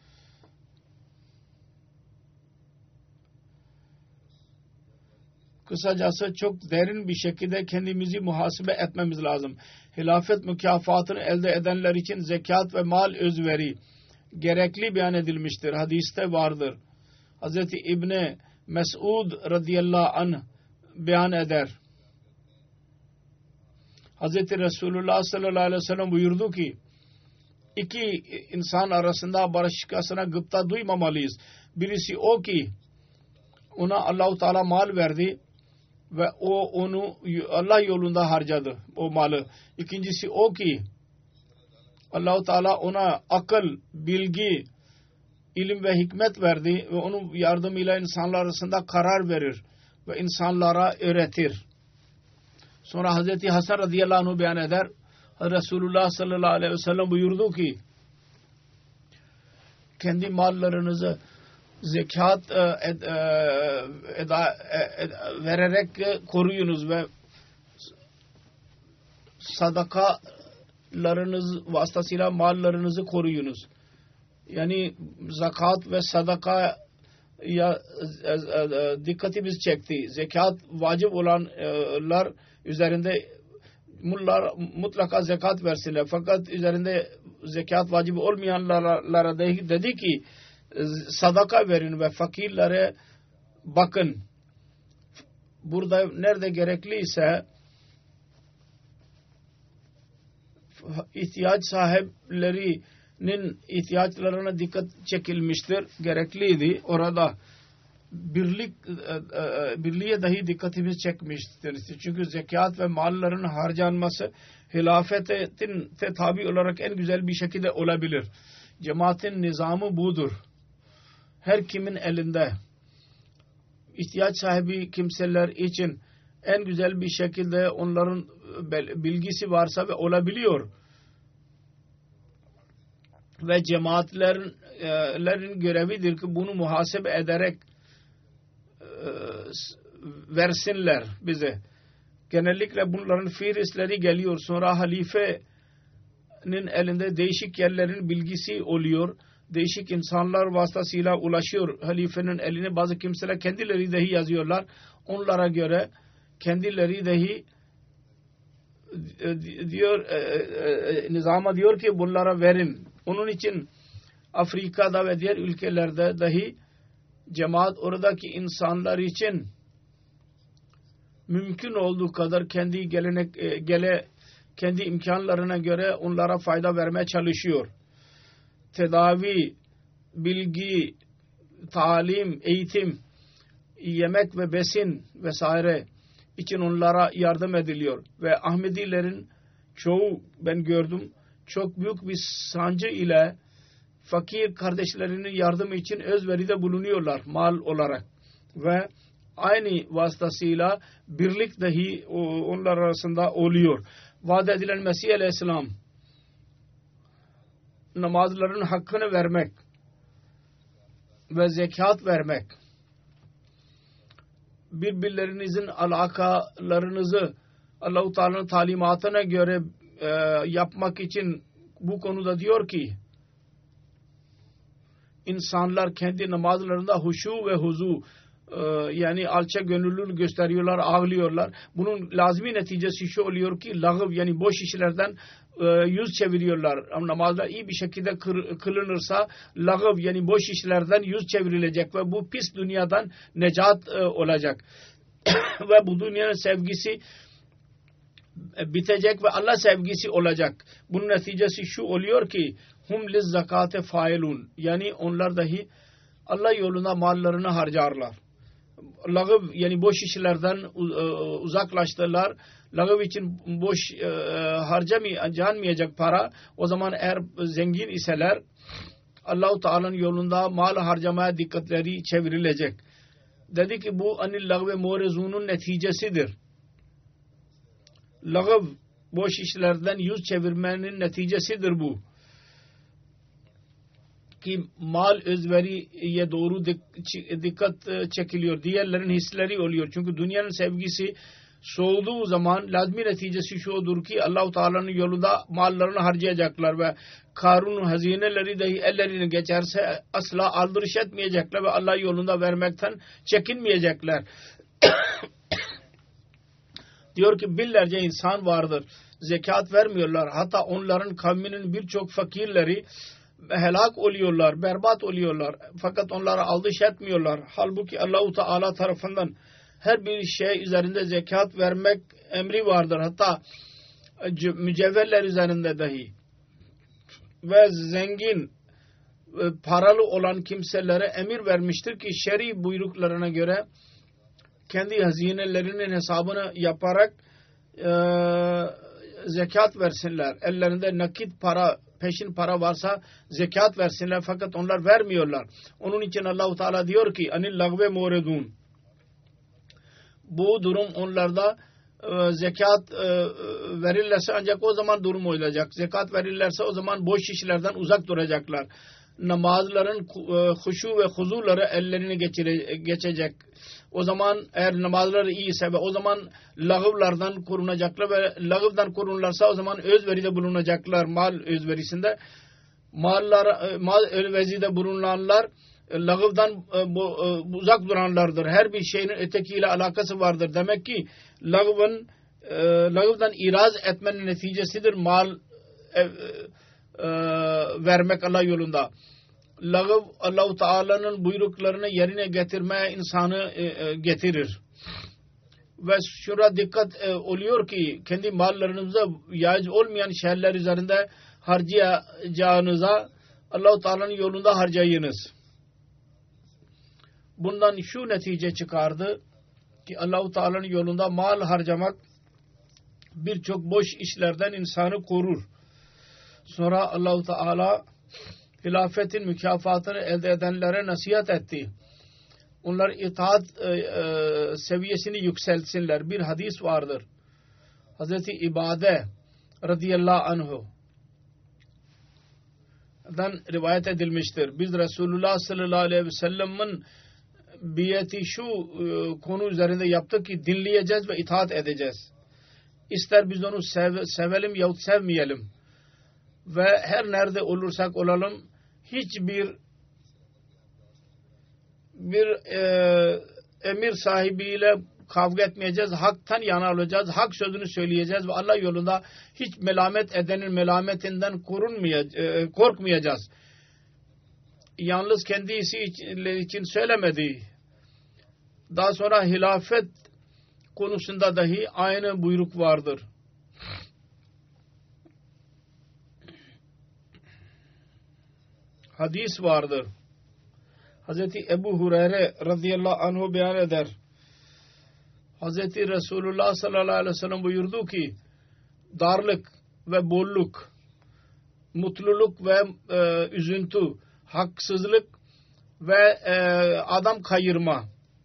Kısacası çok derin bir şekilde kendimizi muhasebe etmemiz lazım. Hilafet mükafatını elde edenler için zekat ve mal özveri gerekli beyan edilmiştir. Hadiste vardır. Hazreti İbni Mes'ud radıyallahu anh beyan eder. Hazreti Resulullah sallallahu aleyhi ve sellem buyurdu ki iki insan arasında başkasına gıpta duymamalıyız. Birisi o ki ona Allah-u Teala mal verdi ve o onu Allah yolunda harcadı o malı. İkincisi o ki Allah-u Teala ona akıl, bilgi, ilim ve hikmet verdi ve onun yardımıyla insanlar arasında karar verir ve insanlara öğretir. Sonra Hazreti Hasan radıyallahu anh beyan eder. Resulullah sallallahu aleyhi ve sellem buyurdu ki kendi mallarınızı zekat ed, eda, ed, vererek koruyunuz ve sadakalarınız vasıtasıyla mallarınızı koruyunuz. Yani zakat ve sadaka ya dikkatimiz çekti. Zekat vacip olanlar üzerinde mullar mutlaka zekat versinler. Fakat üzerinde zekat vacibi olmayanlara dedi ki sadaka verin ve fakirlere bakın. Burada nerede gerekliyse ihtiyaç sahiplerinin ihtiyaçlarına dikkat çekilmiştir. Gerekliydi. Orada birlik birliğe dahi dikkatimiz çekmiştir. Çünkü zekat ve malların harcanması hilafetin tabi olarak en güzel bir şekilde olabilir. Cemaatin nizamı budur. Her kimin elinde ihtiyaç sahibi kimseler için en güzel bir şekilde onların bilgisi varsa ve olabiliyor. Ve cemaatlerin görevidir ki bunu muhasebe ederek versinler bize. Genellikle bunların fiilleri geliyor. Sonra halifenin elinde değişik yerlerin bilgisi oluyor. Değişik insanlar vasıtasıyla ulaşıyor halifenin eline. Bazı kimseler kendileri dahi yazıyorlar. Onlara göre kendileri dahi diyor e, e, nizama diyor ki bunlara verin. Onun için Afrika'da ve diğer ülkelerde dahi cemaat oradaki insanlar için mümkün olduğu kadar kendi gelenek e, gele kendi imkanlarına göre onlara fayda vermeye çalışıyor. Tedavi, bilgi, talim, eğitim yemek ve besin vesaire için onlara yardım ediliyor. Ve Ahmedilerin çoğu ben gördüm çok büyük bir sancı ile fakir kardeşlerinin yardımı için özveride bulunuyorlar mal olarak. Ve aynı vasıtasıyla birlik dahi onlar arasında oluyor. Vaat edilen Mesih Aleyhisselam namazların hakkını vermek ve zekat vermek, birbirlerinizin alakalarınızı Allah-u Teala'nın talimatına göre e, yapmak için bu konuda diyor ki insanlar kendi namazlarında huşu ve huzu e, yani alçak gönüllülük gösteriyorlar, ağlıyorlar. Bunun lazmi neticesi şu oluyor ki lağıv yani boş işlerden e, yüz çeviriyorlar. Ama namazlar iyi bir şekilde kır, kılınırsa lağıv yani boş işlerden yüz çevrilecek ve bu pis dünyadan necat e, olacak. Ve bu dünyanın sevgisi bitecek ve Allah sevgisi olacak. Bunun neticesi şu oluyor ki hum liz zakate failun yani onlar dahi Allah yoluna mallarını harcarlar. Lağıv yani boş işlerden uzaklaştılar. Lağıv için boş harcamayacak para. O zaman eğer zengin iseler Allah-u Teala'nın yolunda mal harcamaya dikkatleri çevrilecek. Dedi ki bu anil lağve morezunun neticesidir. Lağıv boş işlerden yüz çevirmenin neticesidir bu. Ki mal özveriye doğru dikkat çekiliyor. Diğerlerin hisleri oluyor. Çünkü dünyanın sevgisi soğuduğu zaman lazmi neticesi şu olur ki Allah-u Teala'nın yolunda mallarını harcayacaklar ve Karun'un hazineleri dahi ellerine geçerse asla aldırış etmeyecekler ve Allah yolunda vermekten çekinmeyecekler. Diyor ki binlerce insan vardır. Zekat vermiyorlar. Hatta onların kavminin birçok fakirleri helak oluyorlar, berbat oluyorlar. Fakat onlara aldırış etmiyorlar. Halbuki Allah-u Teala tarafından her bir şey üzerinde zekat vermek emri vardır. Hatta mücevherler üzerinde dahi. Ve zengin, paralı olan kimselere emir vermiştir ki şer'i buyruklarına göre kendi hazinelerinin hesabını yaparak e, zekat versinler. Ellerinde nakit para, peşin para varsa zekat versinler. Fakat onlar vermiyorlar. Onun için Allah-u Teala diyor ki anil lagve moredun. Bu durum onlarda e, zekat e, verirlerse ancak o zaman durum olacak. Zekat verirlerse o zaman boş işlerden uzak duracaklar. Namazların e, huşu ve huzuları ellerine geçire, geçecek. O zaman eğer namazları iyiyse ve o zaman lağıvlardan korunacaklar ve lağıvdan korunurlarsa o zaman özveride bulunacaklar mal özverisinde. Mallar, mal özveride bulunanlar lağıvdan uzak duranlardır. Her bir şeyin ötekiyle alakası vardır. Demek ki lağıvın lağıvdan iraz etmenin neticesidir mal e, e, vermek Allah yolunda. Lağıv Allah-u Teala'nın buyruklarını yerine getirmeye insanı e, getirir. Ve şura dikkat e, oluyor ki kendi mallarınızda yaiz olmayan şeyler üzerinde harcayacağınıza Allah-u Teala'nın yolunda harcayınız. Bundan şu netice çıkardı ki Allah-u Teala'nın yolunda mal harcamak birçok boş işlerden insanı korur. Sonra Allah-u Teala hilafetin mükafatını elde edenlere nasihat etti. Onlar itaat e, e, seviyesini yükseltsinler. Bir hadis vardır. Hazreti İbade radıyallahu anhu dan rivayet edilmiştir. Biz Resulullah sallallahu aleyhi ve sellem'in biyeti şu e, konu üzerinde yaptık ki dinleyeceğiz ve itaat edeceğiz. İster biz onu sev, sevelim yahut sevmeyelim. Ve her nerede olursak olalım hiçbir bir e, emir sahibiyle kavga etmeyeceğiz. Haktan yana olacağız. Hak sözünü söyleyeceğiz ve Allah yolunda hiç melamet edenin melametinden korunmayacağız, korkmayacağız. Yalnız kendisi için söylemedi. Daha sonra hilafet konusunda dahi aynı buyruk vardır. Hadis vardır. Hazreti Ebu Hureyre radıyallahu anhu beyan eder. Hazreti Resulullah sallallahu aleyhi ve sellem buyurdu ki darlık ve bolluk, mutluluk ve e, üzüntü, haksızlık ve e, adam kayırma,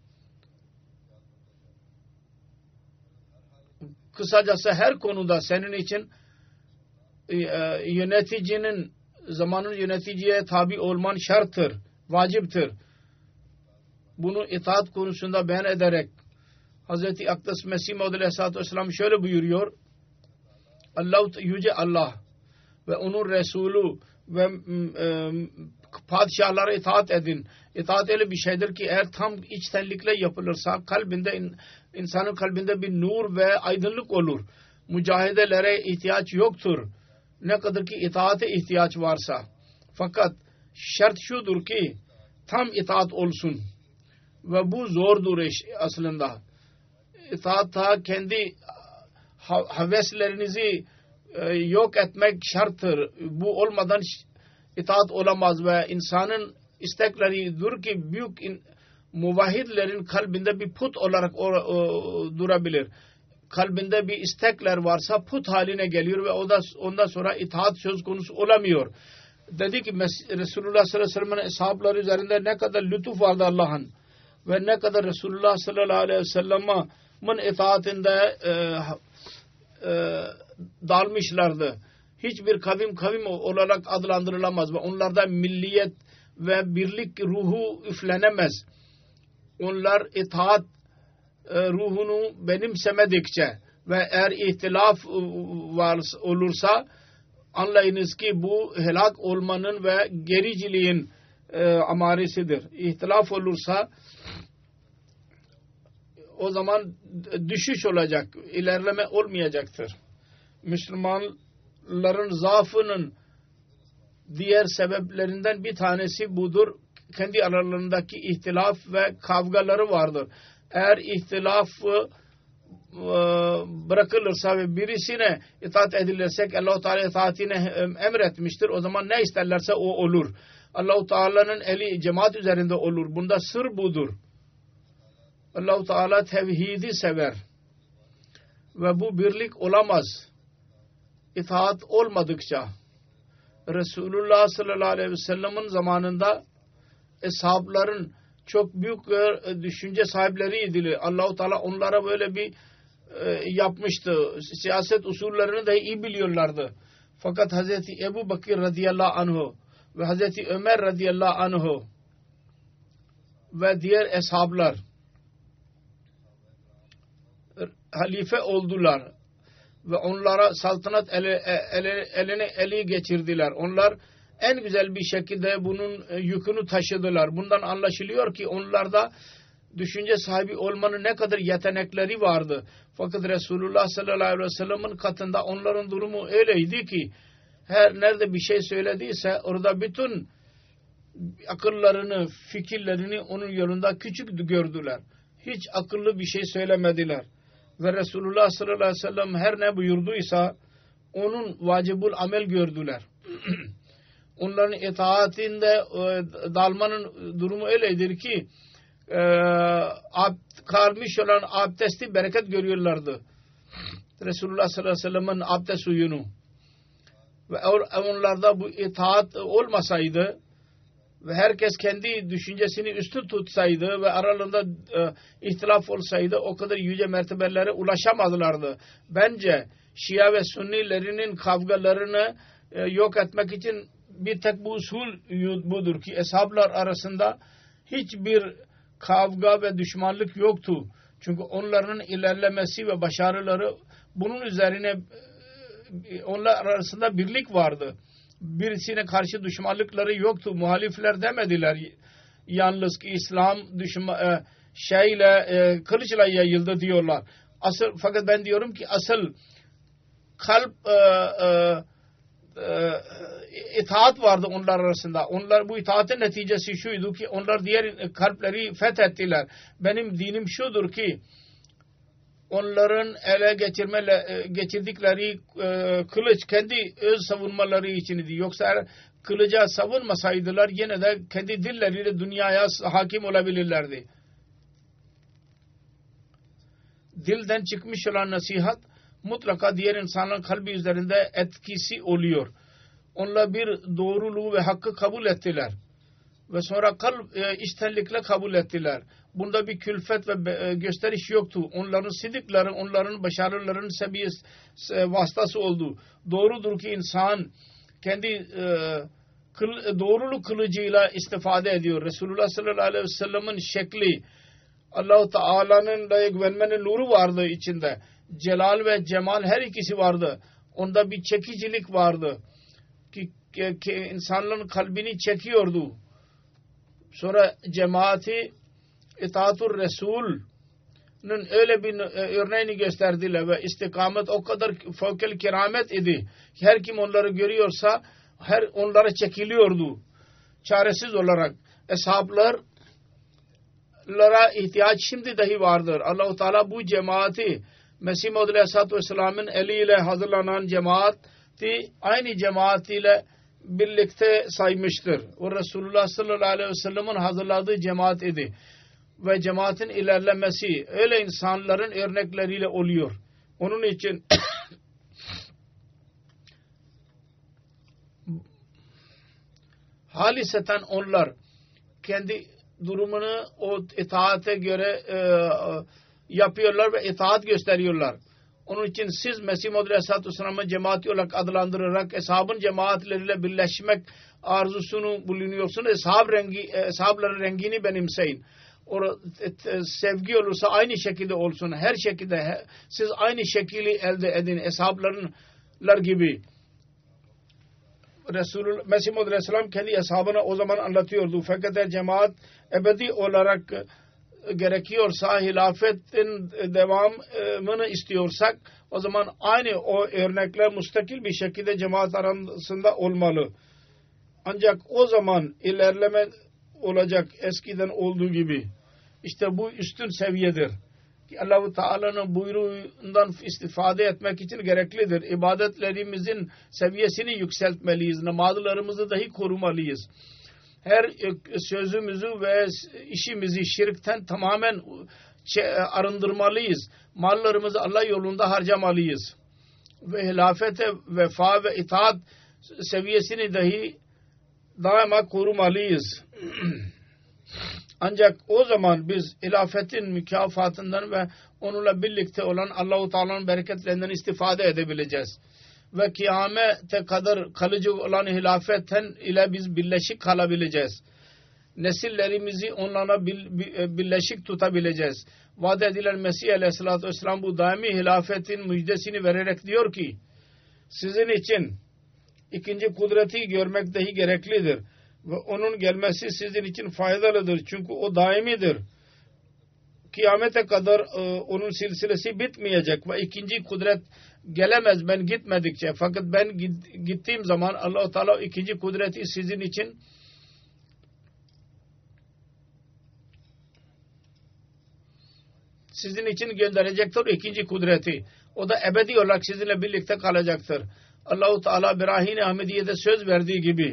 kısacası her konuda senin için e, yöneticinin zamanın yöneticiye tabi olman şarttır, vaciptir. Bunu itaat konusunda beyan ederek Hazreti Akdas Mesih Maud Aleyhisselatü Vesselam şöyle buyuruyor: Allah, yüce Allah ve onun Resulü ve e, padişahlara itaat edin. İtaat öyle bir şeydir ki eğer tam içtenlikle yapılırsa kalbinde in, insanın kalbinde bir nur ve aydınlık olur. Mücahidelere ihtiyaç yoktur. Ne kadar ki itaate ihtiyaç varsa. Fakat şart şudur ki tam itaat olsun. Ve bu zordur iş aslında. İtaat ta kendi haveslerinizi e, yok etmek şarttır. Bu olmadan itaat olamaz ve insanın istekleridir ki büyük in, muvahhidlerin kalbinde bir put olarak o, o, durabilir. Kalbinde bir istekler varsa put haline geliyor ve o da, ondan sonra itaat söz konusu olamıyor. Dedi ki Resulullah sallallahu aleyhi ve sellem'in ashabları üzerinde ne kadar lütuf vardı Allah'ın ve ne kadar Resulullah sallallahu aleyhi ve sellem'in itaatinde e, e, dalmışlardı. Hiçbir kavim kavim olarak adlandırılamaz ve onlarda milliyet ve birlik ruhu üflenemez. Onlar itaat e, ruhunu benimsemedikçe ve eğer ihtilaf var, olursa anlayınız ki bu helak olmanın ve gericiliğin e, amaresidir. İhtilaf olursa o zaman düşüş olacak, ilerleme olmayacaktır. Müslümanların zaafının diğer sebeplerinden bir tanesi budur. Kendi aralarındaki ihtilaf ve kavgaları vardır. Eğer ihtilafı bırakılırsa ve birisine itaat edilirsek Allah-u Teala itaatini emretmiştir. O zaman ne isterlerse o olur. Allah-u Teala'nın eli cemaat üzerinde olur. Bunda sır budur. Allah-u Teala tevhidi sever. Ve bu birlik olamaz. İtaat olmadıkça. Resulullah sallallahu aleyhi ve sellem'in zamanında eshabların çok büyük düşünce sahipleriydi. Allah-u Teala onlara böyle bir e, yapmıştı. Siyaset usullerini de iyi biliyorlardı. Fakat Hazreti Ebu Bakır radıyallahu anhu ve Hazreti Ömer radıyallahu anhu ve diğer eshablar halife oldular ve onlara saltanat ele, ele, eline eli geçirdiler. Onlar en güzel bir şekilde bunun yükünü taşıdılar. Bundan anlaşılıyor ki onlarda düşünce sahibi olmanın ne kadar yetenekleri vardı. Fakat Resulullah sallallahu aleyhi ve sellem'in katında onların durumu öyleydi ki her nerede bir şey söylediyse orada bütün akıllarını, fikirlerini onun yolunda küçük gördüler. Hiç akıllı bir şey söylemediler. Ve Resulullah sallallahu aleyhi ve sellem her ne buyurduysa onun vacibul amel gördüler. Onların itaatinde e, dalmanın durumu öyledir ki e, abd, kalmış olan abdesti bereket görüyorlardı. Resulullah sallallahu aleyhi ve sellem'in abdest suyunu. Ve onlarda bu itaat olmasaydı ve herkes kendi düşüncesini üstün tutsaydı ve aralarında e, ihtilaf olsaydı o kadar yüce mertebelere ulaşamazlardı. Bence Şia ve Sünnilerinin kavgalarını e, yok etmek için bir tek bu usul budur ki eshablar arasında hiçbir kavga ve düşmanlık yoktu. Çünkü onların ilerlemesi ve başarıları bunun üzerine onlar arasında birlik vardı. Birisine karşı düşmanlıkları yoktu. Muhalifler demediler yalnız ki İslam düşman, şeyle kılıçla yayıldı diyorlar. Asıl, fakat ben diyorum ki asıl kalp e, e, e, itaat vardı onlar arasında. Onlar bu itaatin neticesi şuydu ki onlar diğer kalpleri fethettiler. Benim dinim şudur ki onların ele geçirme, geçirdikleri e, kılıç kendi öz savunmaları içindi. Yoksa kılıca savunmasaydılar yine de kendi dilleriyle dünyaya hakim olabilirlerdi. Dilden çıkmış olan nasihat mutlaka diğer insanların kalbi üzerinde etkisi oluyor. Onlar bir doğruluğu ve hakkı kabul ettiler. Ve sonra kalp e, içtenlikle kabul ettiler. Bunda bir külfet ve e, gösteriş yoktu. Onların sidikleri, onların başarılarının seviyesi e, vasıtası oldu. Doğrudur ki insan kendi e, kıl, doğruluk kılıcıyla istifade ediyor. Resulullah sallallahu aleyhi ve sellem'in şekli, Allah-u Teala'nın da güvenmenin nuru vardı içinde. Celal ve cemal her ikisi vardı. Onda bir çekicilik vardı. Ki, ki, ki insanların kalbini çekiyordu. Sonra cemaati İtaatur Resul'ün öyle bir örneğini gösterdiler ve istikamet o kadar fevkel keramet idi. Her kim onları görüyorsa her onlara çekiliyordu. Çaresiz olarak. Eshablara ihtiyaç şimdi dahi vardır. Allah-u Teala bu cemaati Mesih Maud Aleyhisselatü Vesselam'ın eliyle hazırlanan cemaati aynı cemaatiyle birlikte saymıştır. O Resulullah sallallahu aleyhi ve sellem'in hazırladığı cemaat idi. Ve cemaatin ilerlemesi öyle insanların örnekleriyle oluyor. Onun için haliseten onlar kendi durumunu o itaate göre e, yapıyorlar ve itaat gösteriyorlar. Onun için siz Mesih Maud Aleyhisselatü Vesselam'ın cemaati olarak adlandırarak eshabın cemaatleriyle birleşmek arzusunu bulunuyorsunuz. Eshab rengi, eshabların rengini benimseyin. O sevgi olursa aynı şekilde olsun. Her şekilde siz aynı şekli elde edin. Eshablarınlar gibi. Resulullah Mesih Maud Aleyhisselam kendi eshabına o zaman anlatıyordu. Fakat eğer cemaat ebedi olarak gerekiyorsa, hilafetin devamını istiyorsak o zaman aynı o örnekler müstakil bir şekilde cemaat arasında olmalı. Ancak o zaman ilerleme olacak eskiden olduğu gibi. İşte bu üstün seviyedir. Allah-u Teala'nın buyruğundan istifade etmek için gereklidir. İbadetlerimizin seviyesini yükseltmeliyiz. Namazlarımızı dahi korumalıyız. Her sözümüzü ve işimizi şirkten tamamen arındırmalıyız. Mallarımızı Allah yolunda harcamalıyız. Ve hilafete, vefa ve itaat seviyesini dahi daima korumalıyız. Ancak o zaman biz hilafetin mükafatından ve onunla birlikte olan Allah-u Teala'nın bereketlerinden istifade edebileceğiz. Ve kıyamete kadar kalıcı olan hilafetten ile biz birleşik kalabileceğiz. Nesillerimizi onlarla birleşik tutabileceğiz. Vaat edilen Mesih Aleyhisselatü Vesselam bu daimi hilafetin müjdesini vererek diyor ki sizin için ikinci kudreti görmek dahi gereklidir. Ve onun gelmesi sizin için faydalıdır. Çünkü o daimidir. Kıyamete kadar e, onun silsilesi bitmeyecek ve ikinci kudret gelemez ben gitmedikçe. Fakat ben gittiğim zaman Allah-u Teala ikinci kudreti sizin için sizin için gönderecektir ikinci kudreti. O da ebedi olarak sizinle birlikte kalacaktır. Allah-u Teala Birahin-i Ahmediye'de söz verdiği gibi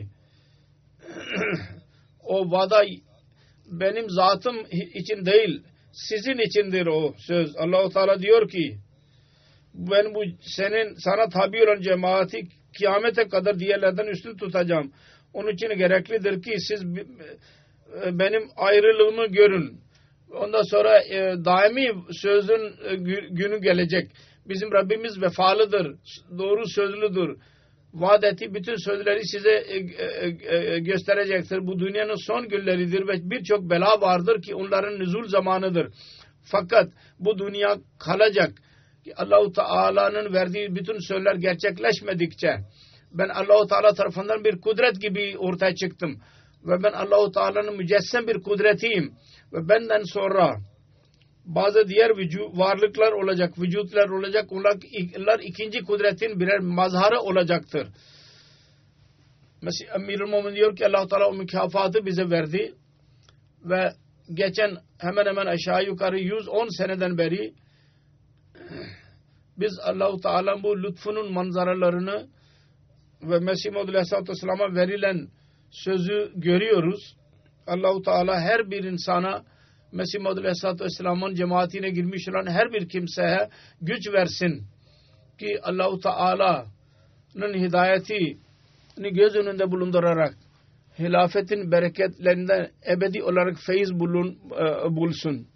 o vada benim zatım için değil sizin içindir o söz. Allah-u Teala diyor ki ben bu senin sana tabi olan cemaati kıyamete kadar diğerlerden üstün tutacağım. Onun için gereklidir ki siz benim ayrılığımı görün. Ondan sonra e, daimi sözün e, günü gelecek. Bizim Rabbimiz vefalıdır, doğru sözlüdür. Vaat ettiği bütün sözleri size e, e, e, gösterecektir. Bu dünyanın son günleridir ve birçok bela vardır ki onların nüzul zamanıdır. Fakat bu dünya kalacak. Allah-u Teala'nın verdiği bütün sözler gerçekleşmedikçe ben Allah-u Teala tarafından bir kudret gibi ortaya çıktım. Ve ben Allah-u Teala'nın mücessem bir kudretiyim. Ve benden sonra bazı diğer vücut, varlıklar olacak, vücutlar olacak. Onlar ikinci kudretin birer mazharı olacaktır. Mesela Emirül Mu'min diyor ki Allah-u Teala o mükafatı bize verdi. Ve geçen hemen hemen aşağı yukarı yüz on seneden beri biz Allah-u Teala'nın bu lütfunun manzaralarını ve Mesih Maud Aleyhisselatü Vesselam'a verilen sözü görüyoruz. Allah-u Teala her bir insana, Mesih Maud Aleyhisselatü Vesselam'ın cemaatine girmiş olan her bir kimseye güç versin ki Allah-u Teala'nın hidayetini göz önünde bulundurarak hilafetin bereketlerinden ebedi olarak feyiz bulun, e, bulsun.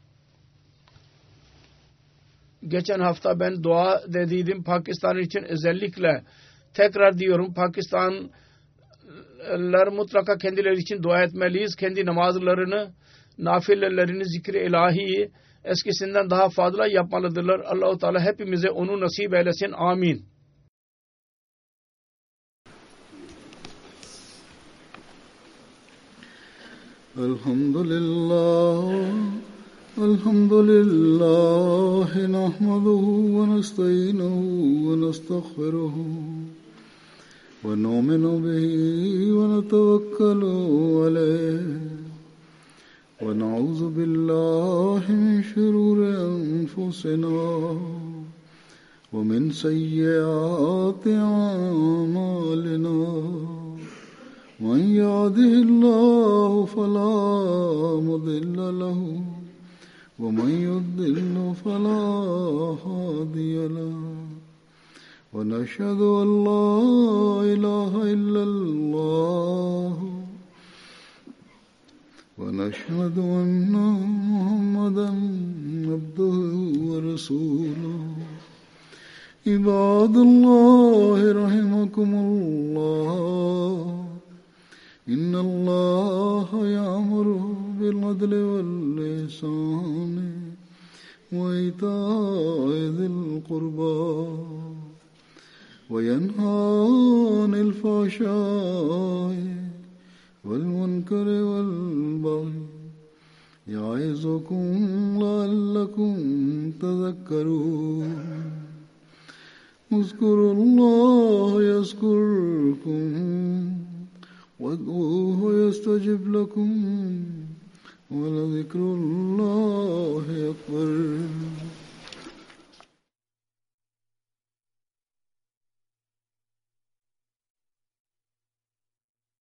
Geçen hafta ben dua dediydim Pakistan için, özellikle tekrar diyorum, Pakistanlılar mutlaka kendileri için dua etmeliyiz. Kendi namazlarını, nafilelerini, zikri ilahiyi eskisinden daha fazla yapmalıdırlar. Allah-u Teala hepimize onu nasip eylesin. Amin. Elhamdülillah, elhamdülillah, nahmaduhu ve nestainuhu ve nestağfiruhu ve nu'minu bihi ve netevekkalu aleyh ve na'udzu billahi min şururi enfusina ve min seyyiati a'malina. من يهده الله فلا مضل له ومن يضلل فلا هادي له ونشهد أن لا إله إلا الله ونشهد أن محمدا عبده ورسوله. عباد الله رحمكم الله، إن الله يأمر بالعدل والإحسان وإيتاء ذي القربى وينهى عن الفحشاء والمنكر والبغي يعظكم لعلكم تذكرون. اذكروا الله يذكركم وادعوه يستجب لكم ولذكر الله أكبر.